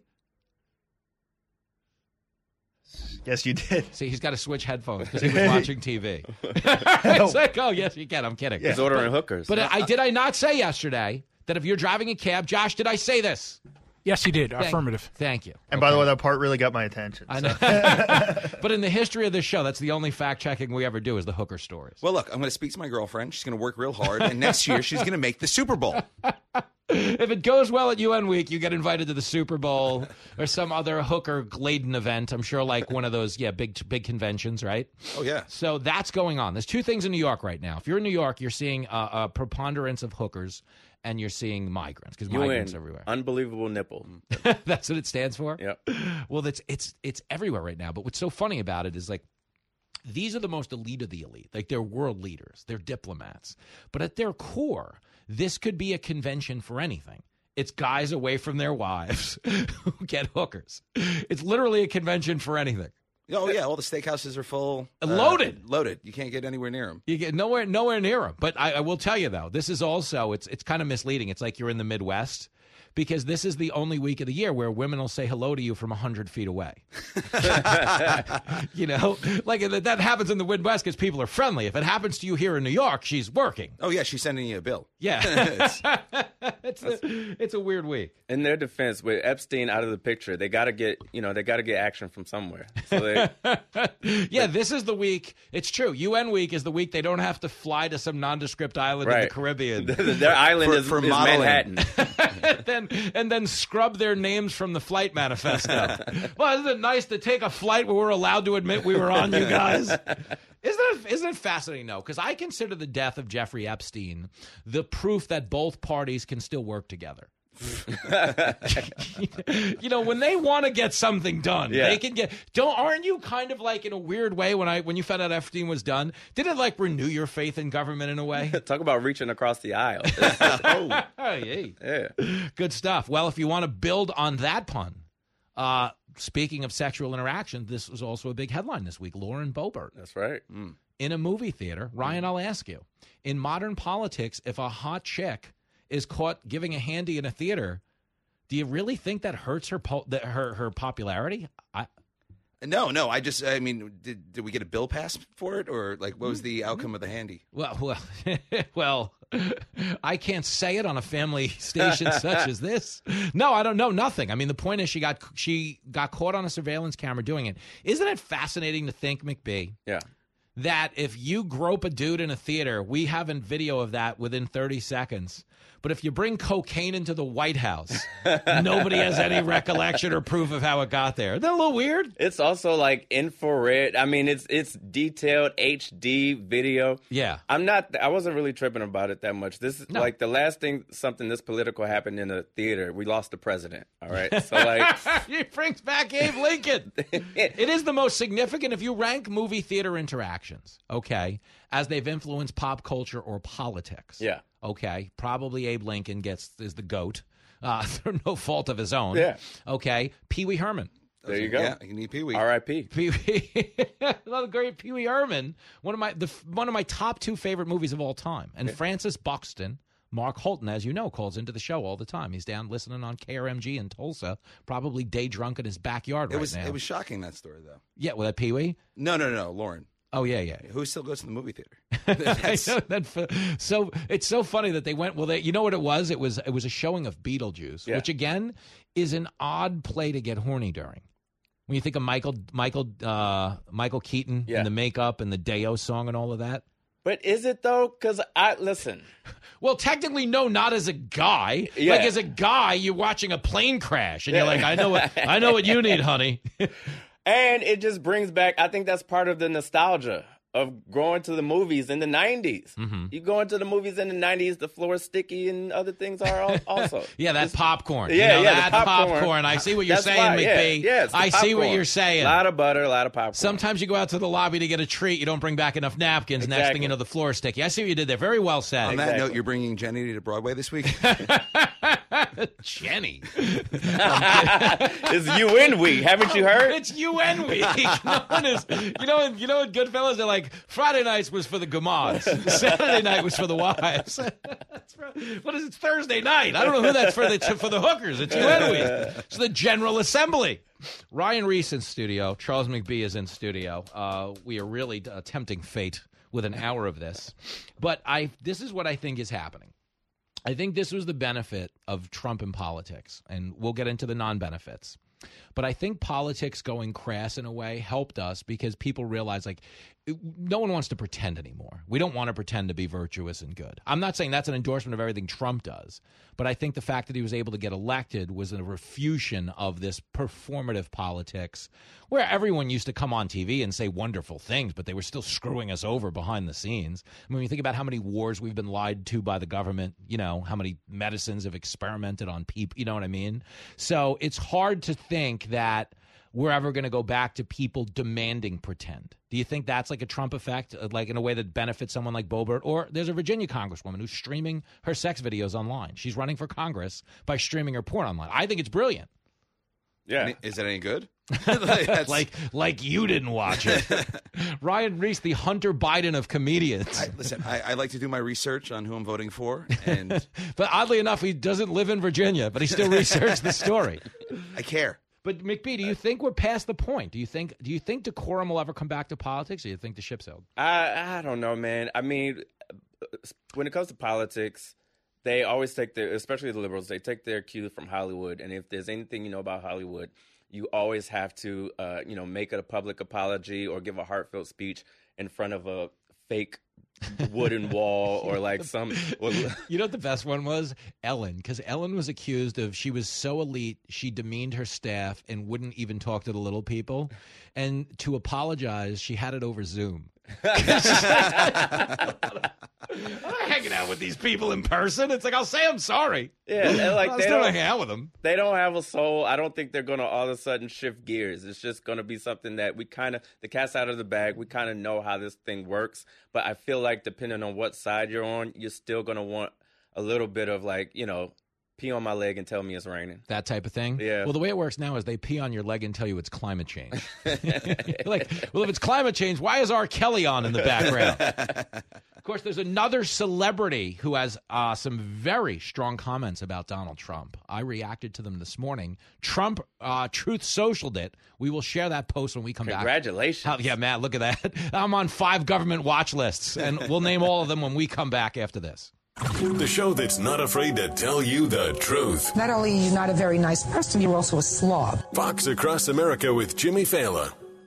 Yes, you did. See, he's got to switch headphones because he was watching TV. It's like, oh, yes, you can. I'm kidding. He's ordering hookers. But did I not say yesterday that if you're driving a cab, Josh, did I say this? Yes, you did. Affirmative. Thank you. And by the way, that part really got my attention. I know. But in the history of this show, that's the only fact-checking we ever do is the hooker stories. Well, look, I'm going to speak to my girlfriend. She's going to work real hard, and next year she's going to make the Super Bowl. If it goes well at UN Week, you get invited to the Super Bowl or some other hooker-laden event. I'm sure like one of those, big conventions, right? Oh, yeah. So that's going on. There's two things in New York right now. If you're in New York, you're seeing a preponderance of hookers, and you're seeing migrants because migrants everywhere. Unbelievable nipple. That's what it stands for? Yep. Well, it's everywhere right now. But what's so funny about it is like these are the most elite of the elite. Like they're world leaders. They're diplomats. But at their core, this could be a convention for anything. It's guys away from their wives who get hookers. It's literally a convention for anything. Oh, yeah, all the steakhouses are full. Loaded. Loaded. You can't get anywhere near them. You get nowhere near them. But I will tell you, though, this is also, it's kind of misleading. It's like you're in the Midwest because this is the only week of the year where women will say hello to you from 100 feet away. You know? Like that happens in the Midwest because people are friendly. If it happens to you here in New York, she's working. Oh, yeah, she's sending you a bill. Yeah. It's a weird week. In their defense, with Epstein out of the picture, they got to get action from somewhere. So this is the week. It's true. UN Week is the week they don't have to fly to some nondescript island in the Caribbean. Their island is Manhattan. and then scrub their names from the flight manifesto. Well, isn't it nice to take a flight where we're allowed to admit we were on, you guys? Isn't it fascinating, though? Because I consider the death of Jeffrey Epstein the proof that both parties can still work together. You know, when they want to get something done, they can get. Aren't you kind of like in a weird way when you found out Epstein was done? Did it like renew your faith in government in a way? Talk about reaching across the aisle. Yeah. Good stuff. Well, if you want to build on that pun, speaking of sexual interaction, this was also a big headline this week. Lauren Boebert. That's right. In a movie theater. Ryan, I'll ask you. In modern politics, if a hot chick is caught giving a handy in a theater, do you really think that hurts her popularity? No. I mean, did we get a bill passed for it, or like what was the outcome of the handy? Well, I can't say it on a family station such as this. No, I don't know nothing. I mean, the point is she got caught on a surveillance camera doing it. Isn't it fascinating to think, McBee? Yeah. That if you grope a dude in a theater, we have a video of that within 30 seconds. But if you bring cocaine into the White House, nobody has any recollection or proof of how it got there. Isn't that a little weird? It's also like infrared. I mean, it's detailed HD video. Yeah. I wasn't really tripping about it that much. This is like the last thing something this political happened in a theater. We lost the president. All right. So like it brings back Abe Lincoln. It is the most significant if you rank movie theater interactions, okay, as they've influenced pop culture or politics. Yeah. Okay, probably Abe Lincoln is the GOAT through no fault of his own. Yeah. Okay, Pee Wee Herman. There you go. Yeah, you need Pee Wee. R.I.P. Pee Wee, the great Pee Wee Herman. One of my top two favorite movies of all time. And Francis Buxton, Mark Holton, as you know, calls into the show all the time. He's down listening on KRMG in Tulsa, probably day drunk in his backyard now. It was shocking, that story, though. Yeah, well, that Pee Wee? No, Lauren. Oh, yeah. Who still goes to the movie theater? I know that. So it's so funny that they went. Well, you know what it was? It was a showing of Beetlejuice, which again is an odd play to get horny during. When you think of Michael Keaton and the makeup and the Deo song and all of that. But is it though? Because listen. Well, technically, no, not as a guy. Yeah. Like as a guy, you're watching a plane crash, and you're like, I know what you need, honey. And it just brings back, I think that's part of the nostalgia of going to the movies in the 90s. Mm-hmm. You go into the movies in the 90s, the floor is sticky and other things are also. That popcorn. Yeah, that popcorn. I see what you're saying, McBee. Yeah, I see what you're saying. A lot of butter, a lot of popcorn. Sometimes you go out to the lobby to get a treat. You don't bring back enough napkins. Next thing you know, the floor is sticky. I see what you did there. Very well said. On that note, you're bringing Jenny to Broadway this week? Jenny. It's UN Week. Haven't you heard? It's UN Week. You know what Goodfellas are like? Friday nights was for the Gumads. Saturday night was for the wives. What is it? Thursday night. I don't know who that's for. For the hookers. It's UN Week. It's the General Assembly. Ryan Reese in studio. Charles McBee is in studio. We are really tempting fate with an hour of this. But this is what I think is happening. I think this was the benefit of Trump in politics, and we'll get into the non-benefits. But I think politics going crass in a way helped us because people realize, like, no one wants to pretend anymore. We don't want to pretend to be virtuous and good. I'm not saying that's an endorsement of everything Trump does, but I think the fact that he was able to get elected was a refusion of this performative politics where everyone used to come on TV and say wonderful things, but they were still screwing us over behind the scenes. I mean, when you think about how many wars we've been lied to by the government, you know, how many medicines have experimented on people, you know what I mean? So it's hard to think that we're ever going to go back to people demanding pretend. Do you think that's like a Trump effect, like in a way that benefits someone like Boebert? Or there's a Virginia congresswoman who's streaming her sex videos online. She's running for Congress by streaming her porn online. I think it's brilliant. Yeah. Is that any good? like you didn't watch it. Ryan Reese, the Hunter Biden of comedians. I like to do my research on who I'm voting for. And but oddly enough, he doesn't live in Virginia, but he still researched the story. I care. But McBee, do you think we're past the point? Do you think decorum will ever come back to politics, or do you think the ship sailed? I don't know, man. I mean, when it comes to politics, they always take especially the liberals, they take their cue from Hollywood. And if there's anything you know about Hollywood, you always have to, make it a public apology or give a heartfelt speech in front of a fake wooden wall or like some. You know what the best one was? Ellen, because Ellen was accused of she was so elite she demeaned her staff and wouldn't even talk to the little people, and to apologize she had it over Zoom. I'm not hanging out with these people in person. It's like, I'll say I'm sorry. Yeah, and like they don't hang out with them. They don't have a soul. I don't think they're going to all of a sudden shift gears. It's just going to be something that we kind of, the cat's out of the bag. We kind of know how this thing works. But I feel like depending on what side you're on, you're still going to want a little bit of like, pee on my leg and tell me it's raining. That type of thing? Yeah. Well, the way it works now is they pee on your leg and tell you it's climate change. Like, well, if it's climate change, why is R. Kelly on in the background? Of course, there's another celebrity who has some very strong comments about Donald Trump. I reacted to them this morning. Trump Truth Socialed it. We will share that post when we come back. Congratulations. Yeah, Matt, look at that. I'm on 5 government watch lists, and we'll name all of them when we come back after this. The show that's not afraid to tell you the truth. Not only are you not a very nice person, you're also a slob. Fox Across America with Jimmy Fallon.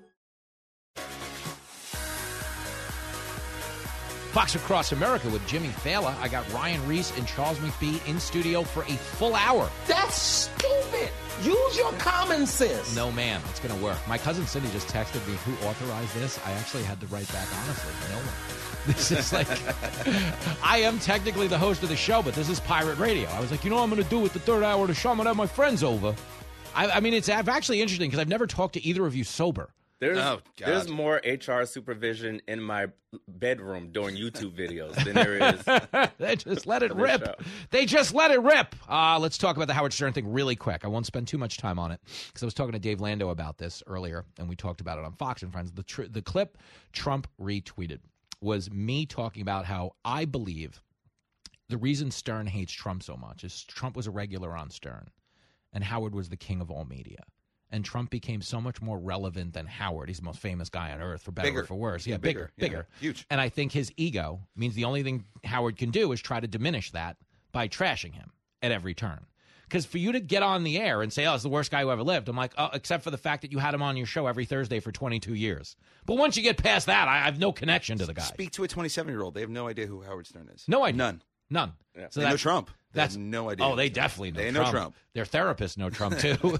Fox Across America with Jimmy Fallon. I got Ryan Reese and Charles McBee in studio for a full hour. That's stupid. Use your common sense. No, ma'am. It's going to work. My cousin Cindy just texted me who authorized this. I actually had to write back honestly. No one. This is like, I am technically the host of the show, but this is pirate radio. I was like, I'm going to do with the third hour of the show. I'm going to have my friends over. I mean, it's actually interesting because I've never talked to either of you sober. There's more HR supervision in my bedroom during YouTube videos than there is. They just let it rip. They just let it rip. Let's talk about the Howard Stern thing really quick. I won't spend too much time on it because I was talking to Dave Lando about this earlier, and we talked about it on Fox and Friends. The clip Trump retweeted was me talking about how I believe the reason Stern hates Trump so much is Trump was a regular on Stern, and Howard was the king of all media. And Trump became so much more relevant than Howard. He's the most famous guy on earth, for better or for worse. Yeah, bigger. Huge. And I think his ego means the only thing Howard can do is try to diminish that by trashing him at every turn. Because for you to get on the air and say, it's the worst guy who ever lived, I'm like, except for the fact that you had him on your show every Thursday for 22 years. But once you get past that, I have no connection to the guy. Speak to a 27-year-old. They have no idea who Howard Stern is. No idea. None. Yeah. So they know Trump. They have no idea. Oh, they definitely know Trump. They know Trump. Their therapists know Trump, too.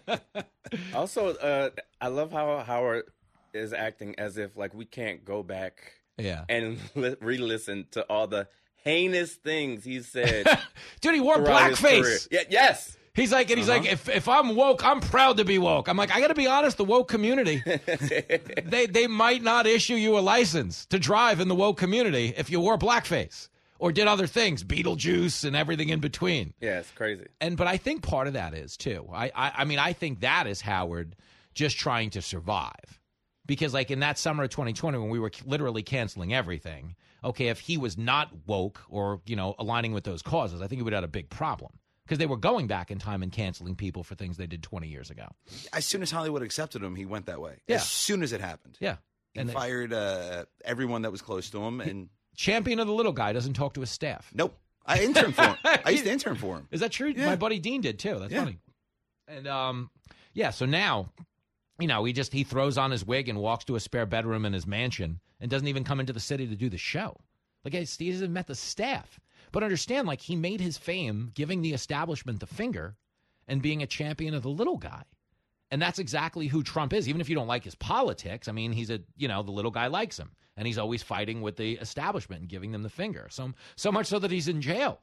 Also, I love how Howard is acting as if, like, we can't go back and re-listen to all the heinous things he said. Dude, he wore blackface. Yeah, yes. He's like, if I'm woke, I'm proud to be woke. I'm like, I got to be honest, the woke community, they might not issue you a license to drive in the woke community if you wore blackface or did other things, Beetlejuice and everything in between. Yeah, it's crazy. But I think part of that is, too. I mean, I think that is Howard just trying to survive. Because, like, in that summer of 2020, when we were literally canceling everything, okay, if he was not woke or, aligning with those causes, I think he would have had a big problem. Because they were going back in time and canceling people for things they did 20 years ago. As soon as Hollywood accepted him, he went that way. Yeah. As soon as it happened. Yeah. He fired everyone that was close to him. And champion of the little guy doesn't talk to his staff. Nope. I interned for him. I used to intern for him. Is that true? Yeah. My buddy Dean did too. That's funny. And so now, he throws on his wig and walks to a spare bedroom in his mansion and doesn't even come into the city to do the show. Like, he hasn't met the staff. But understand, like, he made his fame giving the establishment the finger and being a champion of the little guy. And that's exactly who Trump is. Even if you don't like his politics, I mean, he's the little guy likes him. And he's always fighting with the establishment and giving them the finger. So much so that he's in jail.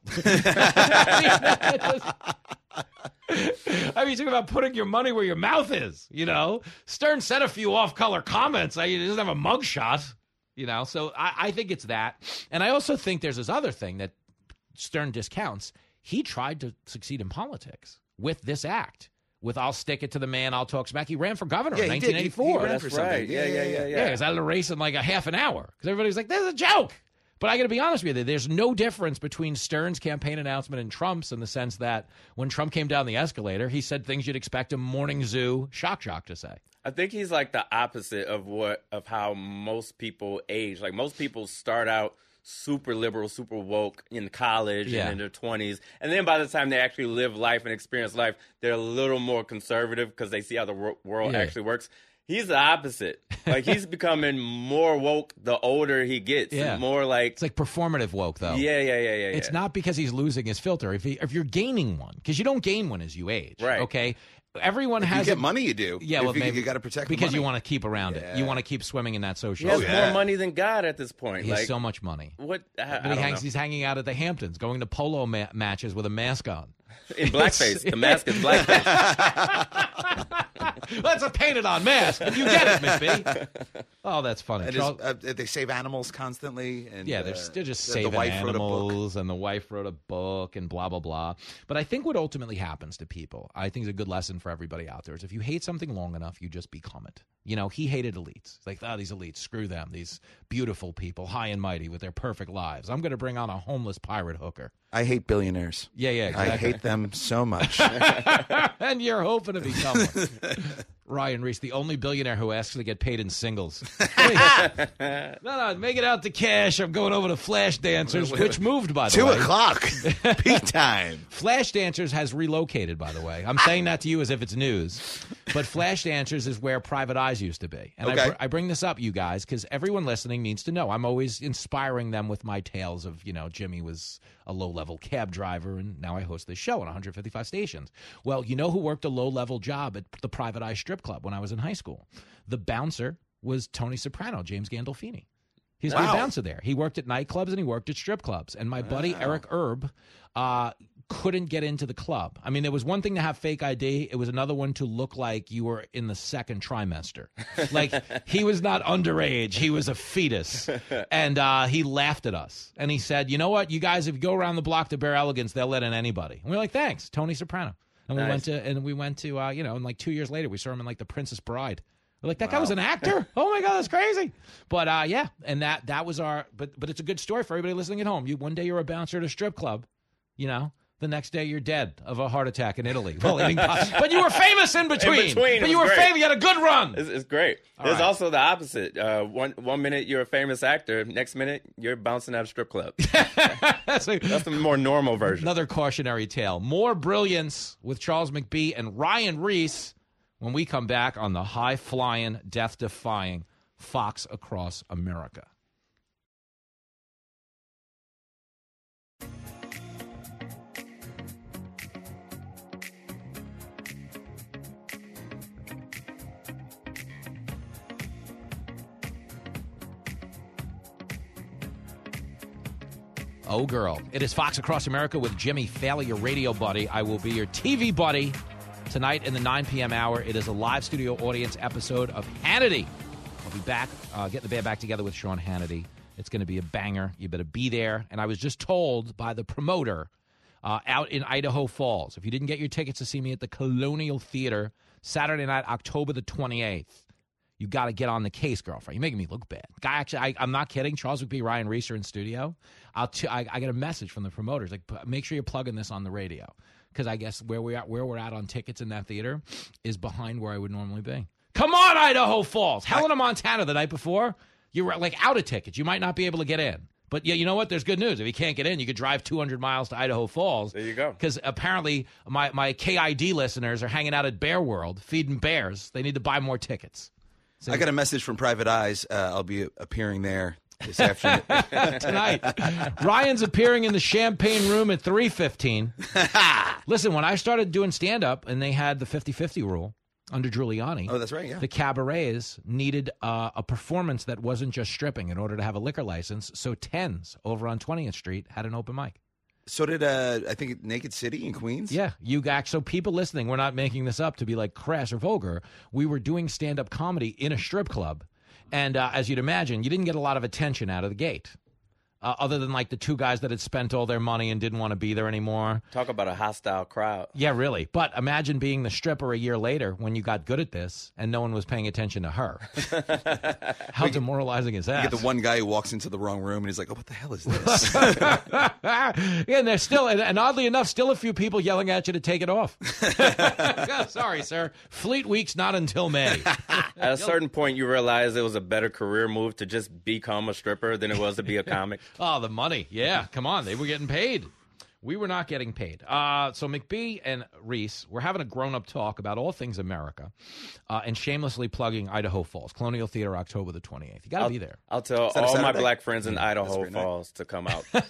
I mean, talking about putting your money where your mouth is, Stern said a few off-color comments. He doesn't have a mugshot, So I think it's that. And I also think there's this other thing that Stern discounts. He tried to succeed in politics with this act. With I'll stick it to the man, I'll talk smack. He ran for governor in 1984. He ran for something. Yeah. He was out of the race in like a half an hour. Because everybody's like, this is a joke. But I got to be honest with you, there's no difference between Stern's campaign announcement and Trump's in the sense that when Trump came down the escalator, he said things you'd expect a morning zoo shock jock to say. I think he's like the opposite of how most people age. Like most people start out super liberal, super woke in college and in their 20s. And then by the time they actually live life and experience life, they're a little more conservative because they see how the world actually works. He's the opposite. Like, he's becoming more woke the older he gets. Yeah. More like... It's like performative woke, though. Yeah. It's not because he's losing his filter. If you're gaining one, because you don't gain one as you age. Right. Okay? Everyone if has you get money, you do. Yeah, well, maybe you got to protect because the money. you want to keep around it. You want to keep swimming in that social. He has more money than God at this point. He has so much money. What? He's hanging out at the Hamptons, going to polo matches with a mask on. In blackface. The mask is blackface. That's a painted-on mask. You get it, Miss B. Oh, that's funny. They save animals constantly. And, they're just saving animals, and the wife wrote a book, and blah, blah, blah. But I think what ultimately happens to people, I think is a good lesson for everybody out there, is if you hate something long enough, you just become it. He hated elites. It's like, these elites, screw them. These beautiful people, high and mighty, with their perfect lives. I'm going to bring on a homeless pirate hooker. I hate billionaires. Yeah, exactly. I hate them so much. And you're hoping to become one. Ryan Reese, the only billionaire who asks to get paid in singles. No, make it out to cash. I'm going over to Flash Dancers, which moved, by the way. 2 o'clock. Peak time. Flash Dancers has relocated, by the way. I'm saying that to you as if it's news. But Flash Dancers is where Private Eyes used to be. And I bring this up, you guys, because everyone listening needs to know. I'm always inspiring them with my tales of, Jimmy was a low-level cab driver, and now I host this show on 155 stations. Well, you know who worked a low-level job at the Private Eye Strip Club when I was in high school? The bouncer was Tony Soprano, James Gandolfini. He's a bouncer there. He worked at nightclubs and he worked at strip clubs. And my buddy Eric Erb couldn't get into the club. I mean, there was one thing to have fake ID. It was another one to look like you were in the second trimester. Like, he was not underage. He was a fetus. And he laughed at us. And he said, you know what? You guys, if you go around the block to Bear Elegance, they'll let in anybody. And we're like, thanks, Tony Soprano. And we went to and like 2 years later, we saw him in like The Princess Bride. We're like, that guy was an actor? Oh my God, that's crazy. But and that was our, but it's a good story for everybody listening at home. One day you're a bouncer at a strip club, the next day you're dead of a heart attack in Italy. But you were famous in between. But you were famous. You had a good run. It's great. There's also the opposite. One minute you're a famous actor. Next minute you're bouncing at a strip club. That's the more normal version. Another cautionary tale. More brilliance with Charles McBee and Ryan Reese when we come back on the high-flying, death-defying Fox Across America. Oh, girl. It is Fox Across America with Jimmy Failla, your radio buddy. I will be your TV buddy tonight in the 9 p.m. hour. It is a live studio audience episode of Hannity. I'll be back, getting the band back together with Sean Hannity. It's going to be a banger. You better be there. And I was just told by the promoter out in Idaho Falls, if you didn't get your tickets to see me at the Colonial Theater Saturday night, October the 28th, you got to get on the case, girlfriend. You're making me look bad. I'm not kidding. Charles McBee, Ryan Reese are in studio. I get a message from the promoters, like, make sure you're plugging this on the radio. Because I guess where we're at on tickets in that theater is behind where I would normally be. Come on, Idaho Falls. Helena, Montana, the night before, you were like out of tickets. You might not be able to get in. But yeah, you know what? There's good news. If you can't get in, you could drive 200 miles to Idaho Falls. There you go. Because apparently my KID listeners are hanging out at Bear World feeding bears. They need to buy more tickets. So, I got a message from Private Eyes. I'll be appearing there this afternoon. Tonight. Ryan's appearing in the Champagne Room at 3:15. Listen, when I started doing stand-up and they had the 50-50 rule under Giuliani. Oh, that's right, yeah. The cabarets needed a performance that wasn't just stripping in order to have a liquor license. So Tens over on 20th Street had an open mic. So did, I think, Naked City in Queens? Yeah, so people listening, we're not making this up to be like crass or vulgar. We were doing stand-up comedy in a strip club. And as you'd imagine, you didn't get a lot of attention out of the gate. Other than like the two guys that had spent all their money and didn't want to be there anymore. Talk about a hostile crowd. Yeah, really. But imagine being the stripper a year later when you got good at this and no one was paying attention to her. How demoralizing is that? You get the one guy who walks into the wrong room and he's like, oh, what the hell is this? Yeah, and there's still, and oddly enough, still a few people yelling at you to take it off. Sorry, sir. Fleet Week's not until May. At a certain point, you realize it was a better career move to just become a stripper than it was to be a comic. Oh, the money. Yeah, come on. They were getting paid. We were not getting paid. So McBee and Reese, we're having a grown-up talk about all things America and shamelessly plugging Idaho Falls, Colonial Theater, October the 28th. You got to be there. I'll tell all my black friends in Idaho Falls to come out to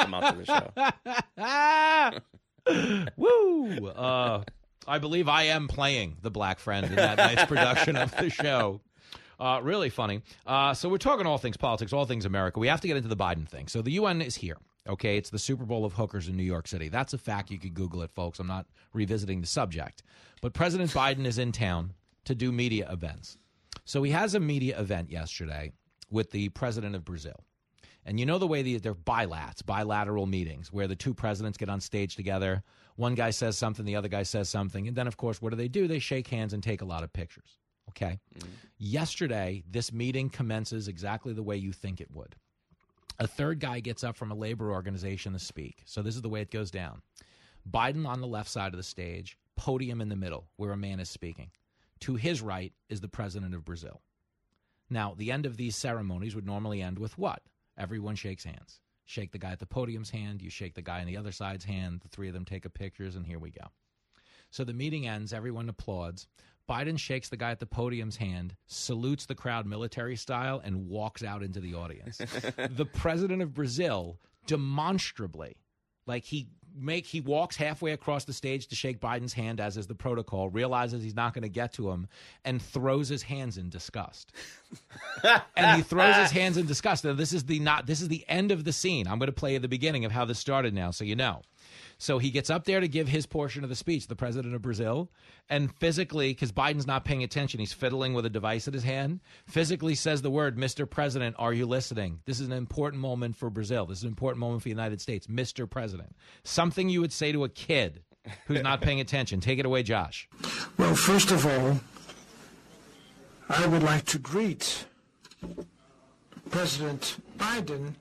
the show. Woo! I believe I am playing the black friend in that night's production of the show. Really funny. So we're talking all things politics, all things America. We have to get into the Biden thing. So the UN is here. Okay, it's the Super Bowl of hookers in New York City. That's a fact. You could Google it, folks. I'm not revisiting the subject. But President Biden is in town to do media events. So he has a media event yesterday with the president of Brazil. And you know the way they're bilateral meetings where the two presidents get on stage together. One guy says something, the other guy says something. And then, of course, what do? They shake hands and take a lot of pictures. Okay. Mm-hmm. Yesterday, this meeting commences exactly the way you think it would. A third guy gets up from a labor organization to speak. So this is the way it goes down. Biden on the left side of the stage, podium in the middle where a man is speaking. To his right is the president of Brazil. Now, the end of these ceremonies would normally end with what? Everyone shakes hands. Shake the guy at the podium's hand. You shake the guy on the other side's hand. The three of them take a pictures, and here we go. So the meeting ends. Everyone applauds. Biden shakes the guy at the podium's hand, salutes the crowd military style, and walks out into the audience. The president of Brazil demonstrably, like he walks halfway across the stage to shake Biden's hand, as is the protocol, realizes he's not going to get to him, and throws his hands in disgust. And he throws his hands in disgust. Now, this is the end of the scene. I'm going to play you the beginning of how this started now, so you know. So he gets up there to give his portion of the speech, the president of Brazil, and physically, because Biden's not paying attention, he's fiddling with a device in his hand, physically says the word, Mr. President, are you listening? This is an important moment for Brazil. This is an important moment for the United States. Mr. President. Something you would say to a kid who's not paying attention. Take it away, Josh. Well, first of all, I would like to greet President Biden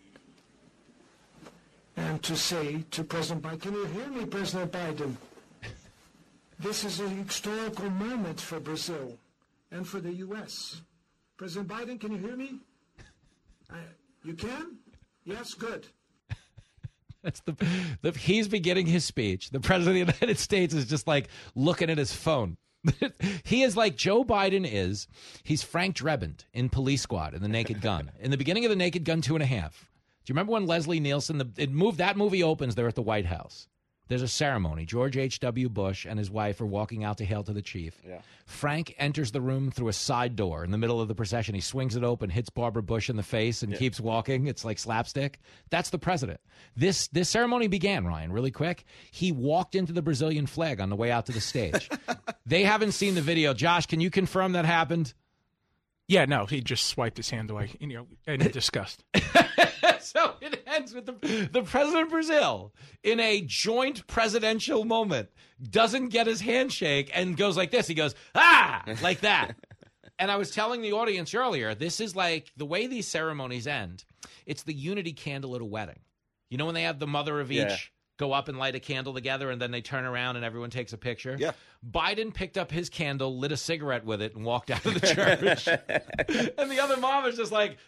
and to say to President Biden, can you hear me, President Biden? This is a historical moment for Brazil and for the U.S. President Biden, can you hear me? You can? Yes, good. That's he's beginning his speech. The president of the United States is just like looking at his phone. He is like Joe Biden is. He's Frank Drebin in Police Squad in The Naked Gun. In the beginning of The Naked Gun 2.5. Do you remember when Leslie Nielsen, that movie opens there at the White House? There's a ceremony. George H.W. Bush and his wife are walking out to hail to the chief. Yeah. Frank enters the room through a side door in the middle of the procession. He swings it open, hits Barbara Bush in the face, and keeps walking. It's like slapstick. That's the president. This ceremony began, Ryan, really quick. He walked into the Brazilian flag on the way out to the stage. They haven't seen the video. Josh, can you confirm that happened? Yeah, no, he just swiped his hand away in disgust. So it ends with the president of Brazil in a joint presidential moment doesn't get his handshake and goes like this. He goes, like that. And I was telling the audience earlier, this is like the way these ceremonies end. It's the unity candle at a wedding. You know when they have the mother of each go up and light a candle together, and then they turn around and everyone takes a picture. Yeah. Biden picked up his candle, lit a cigarette with it, and walked out of the church. And the other mom was just like,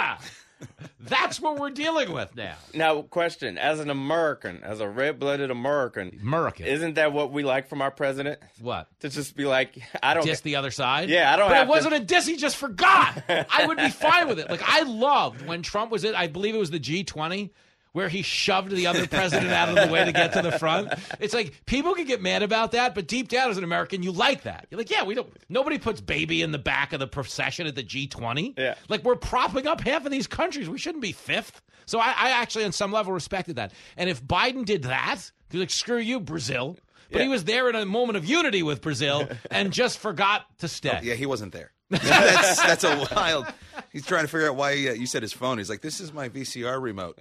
that's what we're dealing with now. Now, question: as an American, as a red-blooded American, isn't that what we like from our president? What? To just be like, I don't diss the other side. Yeah, I don't. But have it wasn't a diss. He just forgot. I would be fine with it. Like I loved when Trump was I believe it was the G20. Where he shoved the other president out of the way to get to the front. It's like, people can get mad about that, but deep down as an American, you like that. You're like, yeah, nobody puts baby in the back of the procession at the G20. Yeah. Like, we're propping up half of these countries. We shouldn't be fifth. So I actually, on some level, respected that. And if Biden did that, he's like, screw you, Brazil. But he was there in a moment of unity with Brazil and just forgot to stay. Yeah, he wasn't there. That's a wild. He's trying to figure out why you said his phone. He's like, "This is my VCR remote."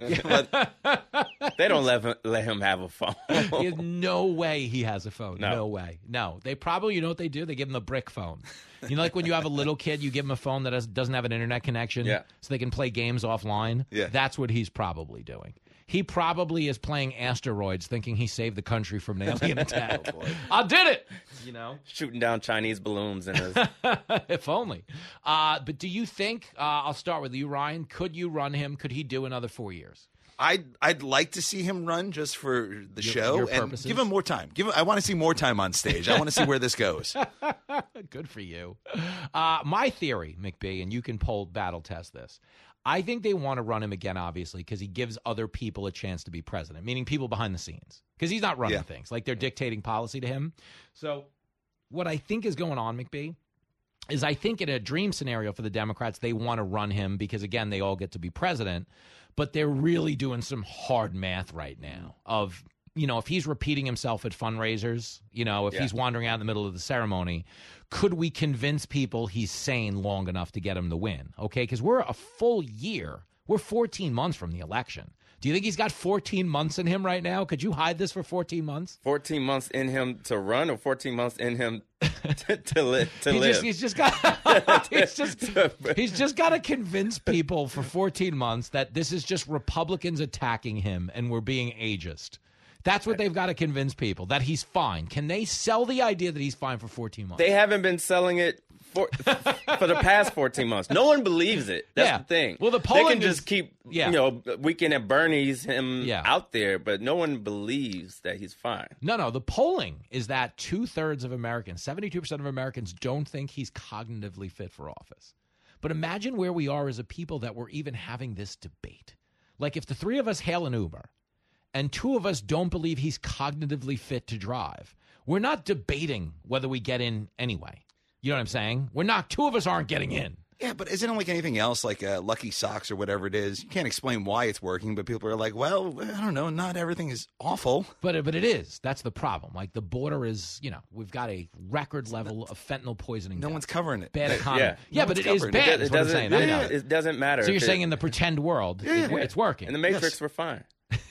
They don't let him have a phone. There's no way he has a phone. No. No way. No. They probably, you know what they do? They give him the brick phone. You know, like when you have a little kid, you give him a phone that doesn't have an internet connection, so they can play games offline. Yeah. That's what he's probably doing. He probably is playing asteroids, thinking he saved the country from an alien attack. I did it. You know, shooting down Chinese balloons in his. If only. But do you think? I'll start with you, Ryan. Could you run him? Could he do another 4 years? I'd like to see him run just for the show your and purposes? give him more time. I want to see more time on stage. I want to see where this goes. Good for you. My theory, McBee, and you can poll battle test this. I think they want to run him again, obviously, because he gives other people a chance to be president, meaning people behind the scenes, because he's not running things. Like, they're dictating policy to him. So what I think is going on, McBee, is I think in a dream scenario for the Democrats, they want to run him because, again, they all get to be president. But they're really doing some hard math right now of, you know, if he's repeating himself at fundraisers, you know, if he's wandering out in the middle of the ceremony, could we convince people he's sane long enough to get him to win? Okay, because we're a full year. We're 14 months from the election. Do you think he's got 14 months in him right now? Could you hide this for 14 months? 14 months in him to run, or 14 months in him to live? He's just got to convince people for 14 months that this is just Republicans attacking him and we're being ageist. That's what they've got to convince people, that he's fine. Can they sell the idea that he's fine for 14 months? They haven't been selling it for the past 14 months. No one believes it. That's the thing. Well, the polling they can just keep, Weekend at Bernie's him out there, but no one believes that he's fine. No. The polling is that 2/3 of Americans, 72% of Americans, don't think he's cognitively fit for office. But imagine where we are as a people that we're even having this debate. Like, if the three of us hail an Uber and two of us don't believe he's cognitively fit to drive, we're not debating whether we get in anyway. You know what I'm saying? Two of us aren't getting in. Yeah, but isn't it like anything else, like Lucky Socks or whatever it is? You can't explain why it's working, but people are like, well, I don't know, not everything is awful. But it is. That's the problem. Like, the border is, we've got a record level of fentanyl poisoning. No one's covering it. Bad economy. Yeah, but it is bad. It doesn't, I know. It doesn't matter. So you're saying in the pretend world, it's working. In the Matrix, we're fine.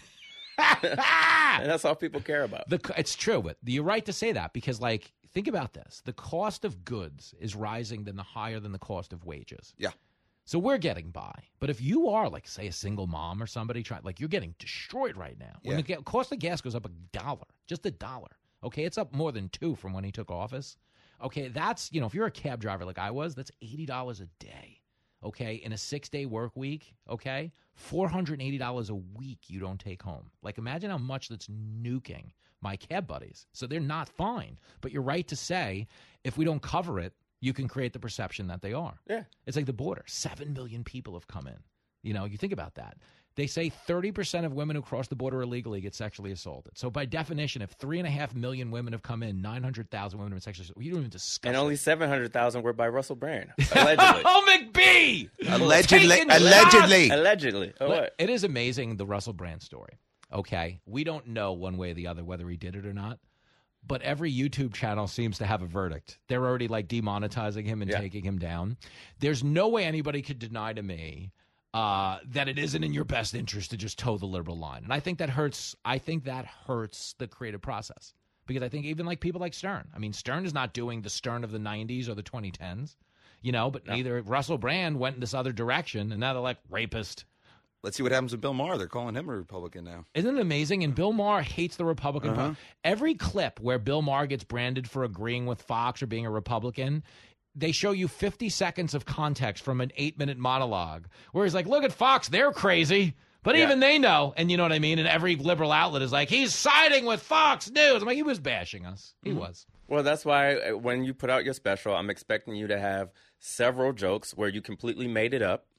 And that's all people care about. It's true, but you're right to say that because, like, think about this. The cost of goods is rising higher than the cost of wages. Yeah. So we're getting by. But if you are, like, say, a single mom or somebody, you're getting destroyed right now. When the cost of gas goes up $1, just $1, okay, it's up more than $2 from when he took office. Okay, that's, if you're a cab driver like I was, that's $80 a day. Okay, in a 6-day work week, okay, $480 a week you don't take home. Like, imagine how much that's nuking my cab buddies. So they're not fine. But you're right to say, if we don't cover it, you can create the perception that they are. Yeah. It's like the border. 7 million people have come in. You think about that. They say 30% of women who cross the border illegally get sexually assaulted. So by definition, if 3.5 million women have come in, 900,000 women have been sexually assaulted. You don't even discuss And only 700,000 were by Russell Brand, allegedly. Oh, McBee! Allegedly. Oh, what? It is amazing, the Russell Brand story. Okay, we don't know one way or the other whether he did it or not. But every YouTube channel seems to have a verdict. They're already, like, demonetizing him and taking him down. There's no way anybody could deny to me that it isn't in your best interest to just toe the liberal line. And I think that hurts. I think that hurts the creative process. Because I think even like people like Stern. I mean, Stern is not doing the Stern of the 90s or the 2010s, but neither Russell Brand went in this other direction. And now they're like, rapist. Let's see what happens with Bill Maher. They're calling him a Republican now. Isn't it amazing? And Bill Maher hates the Republican Party. Every clip where Bill Maher gets branded for agreeing with Fox or being a Republican, they show you 50 seconds of context from an 8-minute monologue where he's like, look at Fox, they're crazy. But even they know, and you know what I mean? And every liberal outlet is like, he's siding with Fox News. I'm like, he was bashing us. He was. Well, that's why when you put out your special, I'm expecting you to have several jokes where you completely made it up.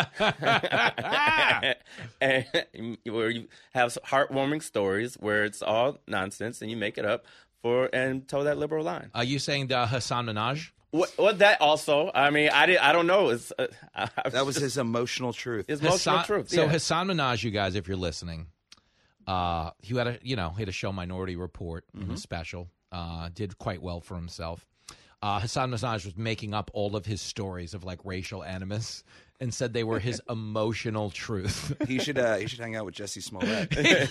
And where you have heartwarming stories where it's all nonsense and you make it up and toe that liberal line. Are you saying the Hassan Minaj? What that also? I mean, I don't know. That was his emotional truth. His emotional truth. So Hassan Minaj, you guys, if you're listening, he had a show Minority Report in his special. Did quite well for himself. Hassan Minaj was making up all of his stories of like racial animus and said they were his emotional truth. He should hang out with Jesse Smollett.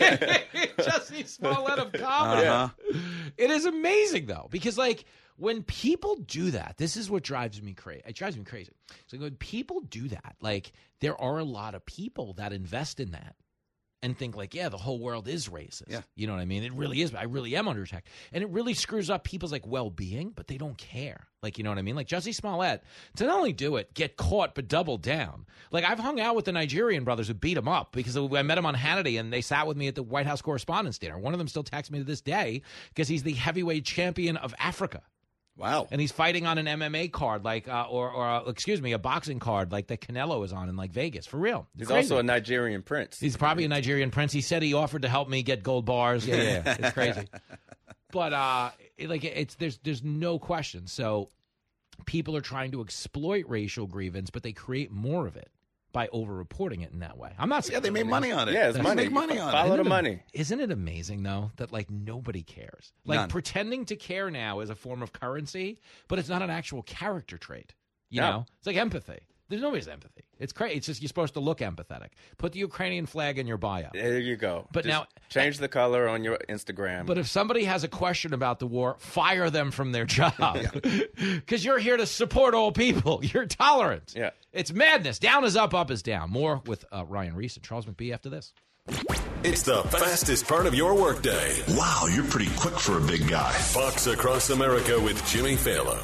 Jesse Smollett of comedy. It is amazing though, because like when people do that, this is what drives me crazy. It drives me crazy. So when people do that, like there are a lot of people that invest in that and think like, yeah, the whole world is racist. Yeah. You know what I mean? It really is. I really am under attack. And it really screws up people's like well-being, but they don't care. Like, you know what I mean? Like Jesse Smollett, to not only do it, get caught, but double down. Like I've hung out with the Nigerian brothers who beat him up because I met him on Hannity and they sat with me at the White House Correspondents' Dinner. One of them still texts me to this day because he's the heavyweight champion of Africa. Wow. And he's fighting on an MMA card, like, a boxing card, like that Canelo is on in like Vegas. For real. He's also a Nigerian prince. He's probably a Nigerian prince. He said he offered to help me get gold bars. Yeah. It's crazy. But there's no question. So people are trying to exploit racial grievance, but they create more of it by over-reporting it in that way. I'm not saying... Yeah, they make money on it. Yeah, it's money. They make money on it. Follow the money. Isn't it amazing, though, that, like, nobody cares? Like, pretending to care now is a form of currency, but it's not an actual character trait. You know? It's like empathy. There's nobody's empathy. It's crazy. It's just you're supposed to look empathetic. Put the Ukrainian flag in your bio. There you go. But just now change the color on your Instagram. But if somebody has a question about the war, fire them from their job. Because you're here to support all people. You're tolerant. Yeah. It's madness. Down is up is down. More with Ryan Reese and Charles McBee after this. It's the fastest part of your workday. Wow, you're pretty quick for a big guy. Fox Across America with Jimmy Fallon.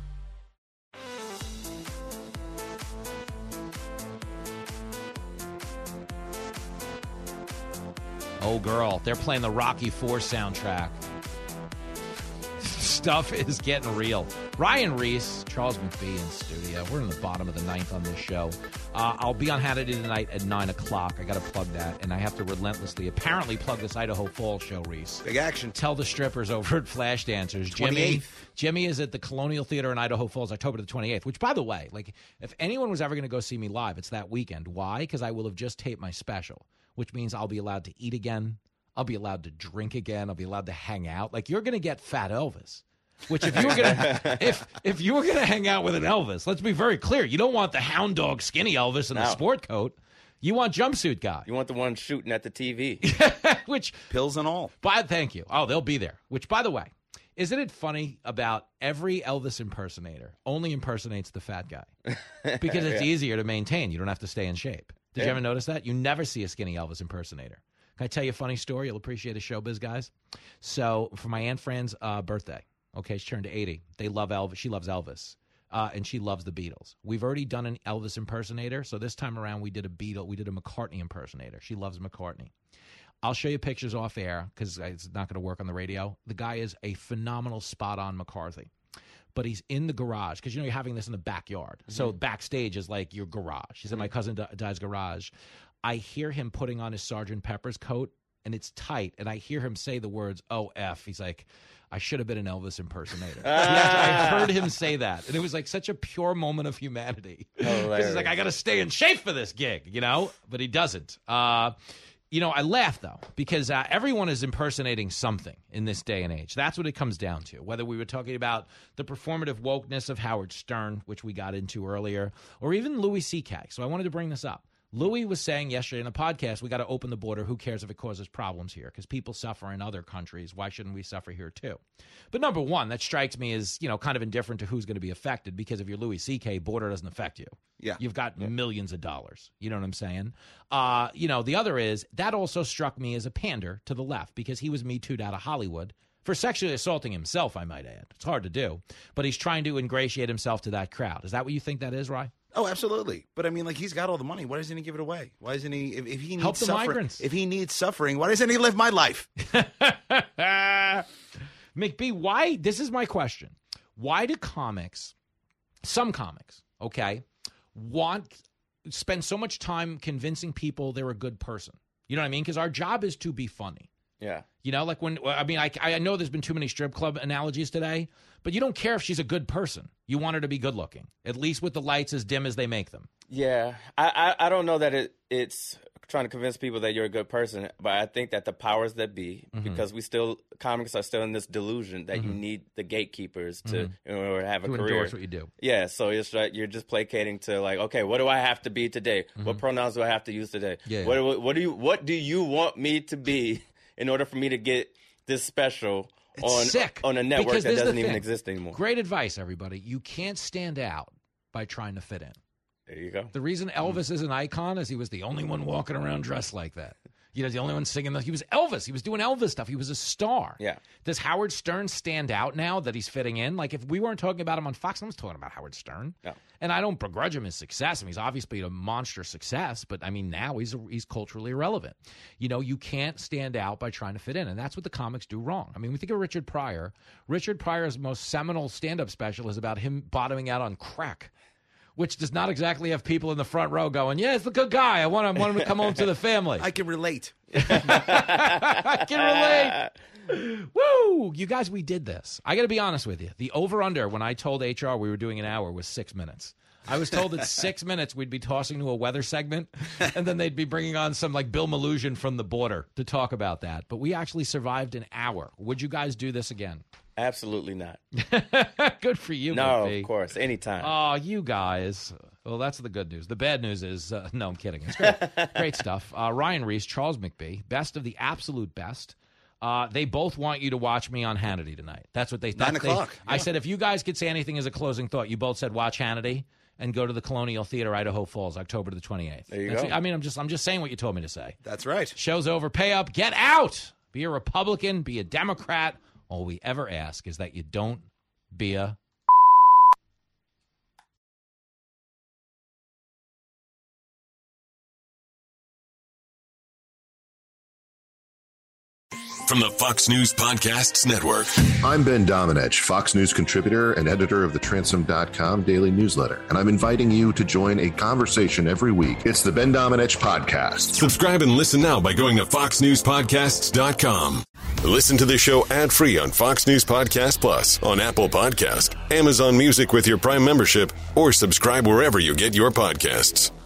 Oh, girl, they're playing the Rocky IV soundtrack. Stuff is getting real. Ryan Reese, Charles McBee in studio. We're in the bottom of the ninth on this show. I'll be on Hannity tonight at 9 o'clock. I got to plug that, and I have to relentlessly, apparently, plug this Idaho Falls show, Reese. Big action. Tell the strippers over at Flash Dancers. 28th. Jimmy is at the Colonial Theater in Idaho Falls, October the 28th, which, by the way, like, if anyone was ever going to go see me live, it's that weekend. Why? Because I will have just taped my special, which means I'll be allowed to eat again. I'll be allowed to drink again. I'll be allowed to hang out. Like, you're going to get Fat Elvis. Which if you were gonna if you were gonna hang out with an Elvis, let's be very clear, you don't want the hound dog skinny Elvis in the sport coat. You want jumpsuit guy. You want the one shooting at the TV. Which pills and all. Thank you. Oh, they'll be there. Which, by the way, isn't it funny about every Elvis impersonator only impersonates the fat guy? Because it's easier to maintain. You don't have to stay in shape. Did you ever notice that? You never see a skinny Elvis impersonator. Can I tell you a funny story? You'll appreciate a showbiz, guys. So for my Aunt Fran's birthday, okay, she turned 80. They love Elvis. She loves Elvis. And she loves the Beatles. We've already done an Elvis impersonator, so this time around we did a McCartney impersonator. She loves McCartney. I'll show you pictures off air because it's not going to work on the radio. The guy is a phenomenal spot-on McCarthy. But he's in the garage because, you know, you're having this in the backyard. Mm-hmm. So backstage is like your garage. He's in my cousin Di's garage. I hear him putting on his Sgt. Pepper's coat, and it's tight. And I hear him say the words, "Oh, F." He's like, I should have been an Elvis impersonator. I heard him say that. And it was like such a pure moment of humanity. Because he's like, I got to stay in shape for this gig, you know? But he doesn't. You know, I laugh, though, because everyone is impersonating something in this day and age. That's what it comes down to. Whether we were talking about the performative wokeness of Howard Stern, which we got into earlier, or even Louis C.K. So I wanted to bring this up. Louis was saying yesterday in the podcast, we got to open the border. Who cares if it causes problems here? Because people suffer in other countries. Why shouldn't we suffer here too? But number one, that strikes me as, kind of indifferent to who's going to be affected, because if you're Louis C.K., border doesn't affect you. Yeah. You've got millions of dollars. You know what I'm saying? The other is, that also struck me as a pander to the left, because he was Me Too'd out of Hollywood for sexually assaulting himself, I might add. It's hard to do. But he's trying to ingratiate himself to that crowd. Is that what you think that is, Rye? Oh, absolutely. But I mean, he's got all the money. Why doesn't he give it away? Why isn't he? If he needs help the suffering, migrants. If he needs suffering, why doesn't he live my life? McBee, why? This is my question. Why do some comics, okay, spend so much time convincing people they're a good person? You know what I mean? Because our job is to be funny. Yeah. I know there's been too many strip club analogies today, but you don't care if she's a good person. You want her to be good looking, at least with the lights as dim as they make them. Yeah. I don't know that it's trying to convince people that you're a good person, but I think that the powers that be, because comics are still in this delusion that you need the gatekeepers to in order to have a career. Endorse what you do. Yeah, so it's like you're just placating to okay, what do I have to be today? What pronouns do I have to use today? Yeah. What do you want me to be in order for me to get this special on a network that doesn't even exist anymore? Great advice, everybody. You can't stand out by trying to fit in. There you go. The reason Elvis is an icon is he was the only one walking around dressed like that. The only one singing. He was Elvis. He was doing Elvis stuff. He was a star. Yeah. Does Howard Stern stand out now that he's fitting in? Like, if we weren't talking about him on Fox, I was talking about Howard Stern. No. And I don't begrudge him his success. I mean, he's obviously a monster success, but I mean, now he's culturally irrelevant. You can't stand out by trying to fit in, and that's what the comics do wrong. I mean, we think of Richard Pryor. Richard Pryor's most seminal stand-up special is about him bottoming out on crack, which does not exactly have people in the front row going, yeah, it's a good guy. I want him to come home to the family. I can relate. I can relate. Woo! You guys, we did this. I got to be honest with you. The over-under, when I told HR we were doing an hour, was 6 minutes. I was told that 6 minutes we'd be tossing to a weather segment, and then they'd be bringing on some Bill Maloogian from the border to talk about that. But we actually survived an hour. Would you guys do this again? Absolutely not. Good for you, No, McBee. of course. Anytime. Oh, you guys. Well, that's the good news. The bad news is, no, I'm kidding. It's great. Great stuff. Ryan Reese, Charles McBee, best of the absolute best. They both want you to watch me on Hannity tonight. That's what they thought. 9 o'clock. I said, if you guys could say anything as a closing thought, you both said watch Hannity and go to the Colonial Theater, Idaho Falls, October the 28th. There you go. I mean, I'm just saying what you told me to say. That's right. Show's over. Pay up. Get out. Be a Republican. Be a Democrat. All we ever ask is that you don't be a... From the Fox News Podcasts Network. I'm Ben Domenech, Fox News contributor and editor of the Transom.com daily newsletter, and I'm inviting you to join a conversation every week. It's the Ben Domenech Podcast. Subscribe and listen now by going to foxnewspodcasts.com. Listen to the show ad-free on Fox News Podcast Plus, on Apple Podcast, Amazon Music with your Prime membership, or subscribe wherever you get your podcasts.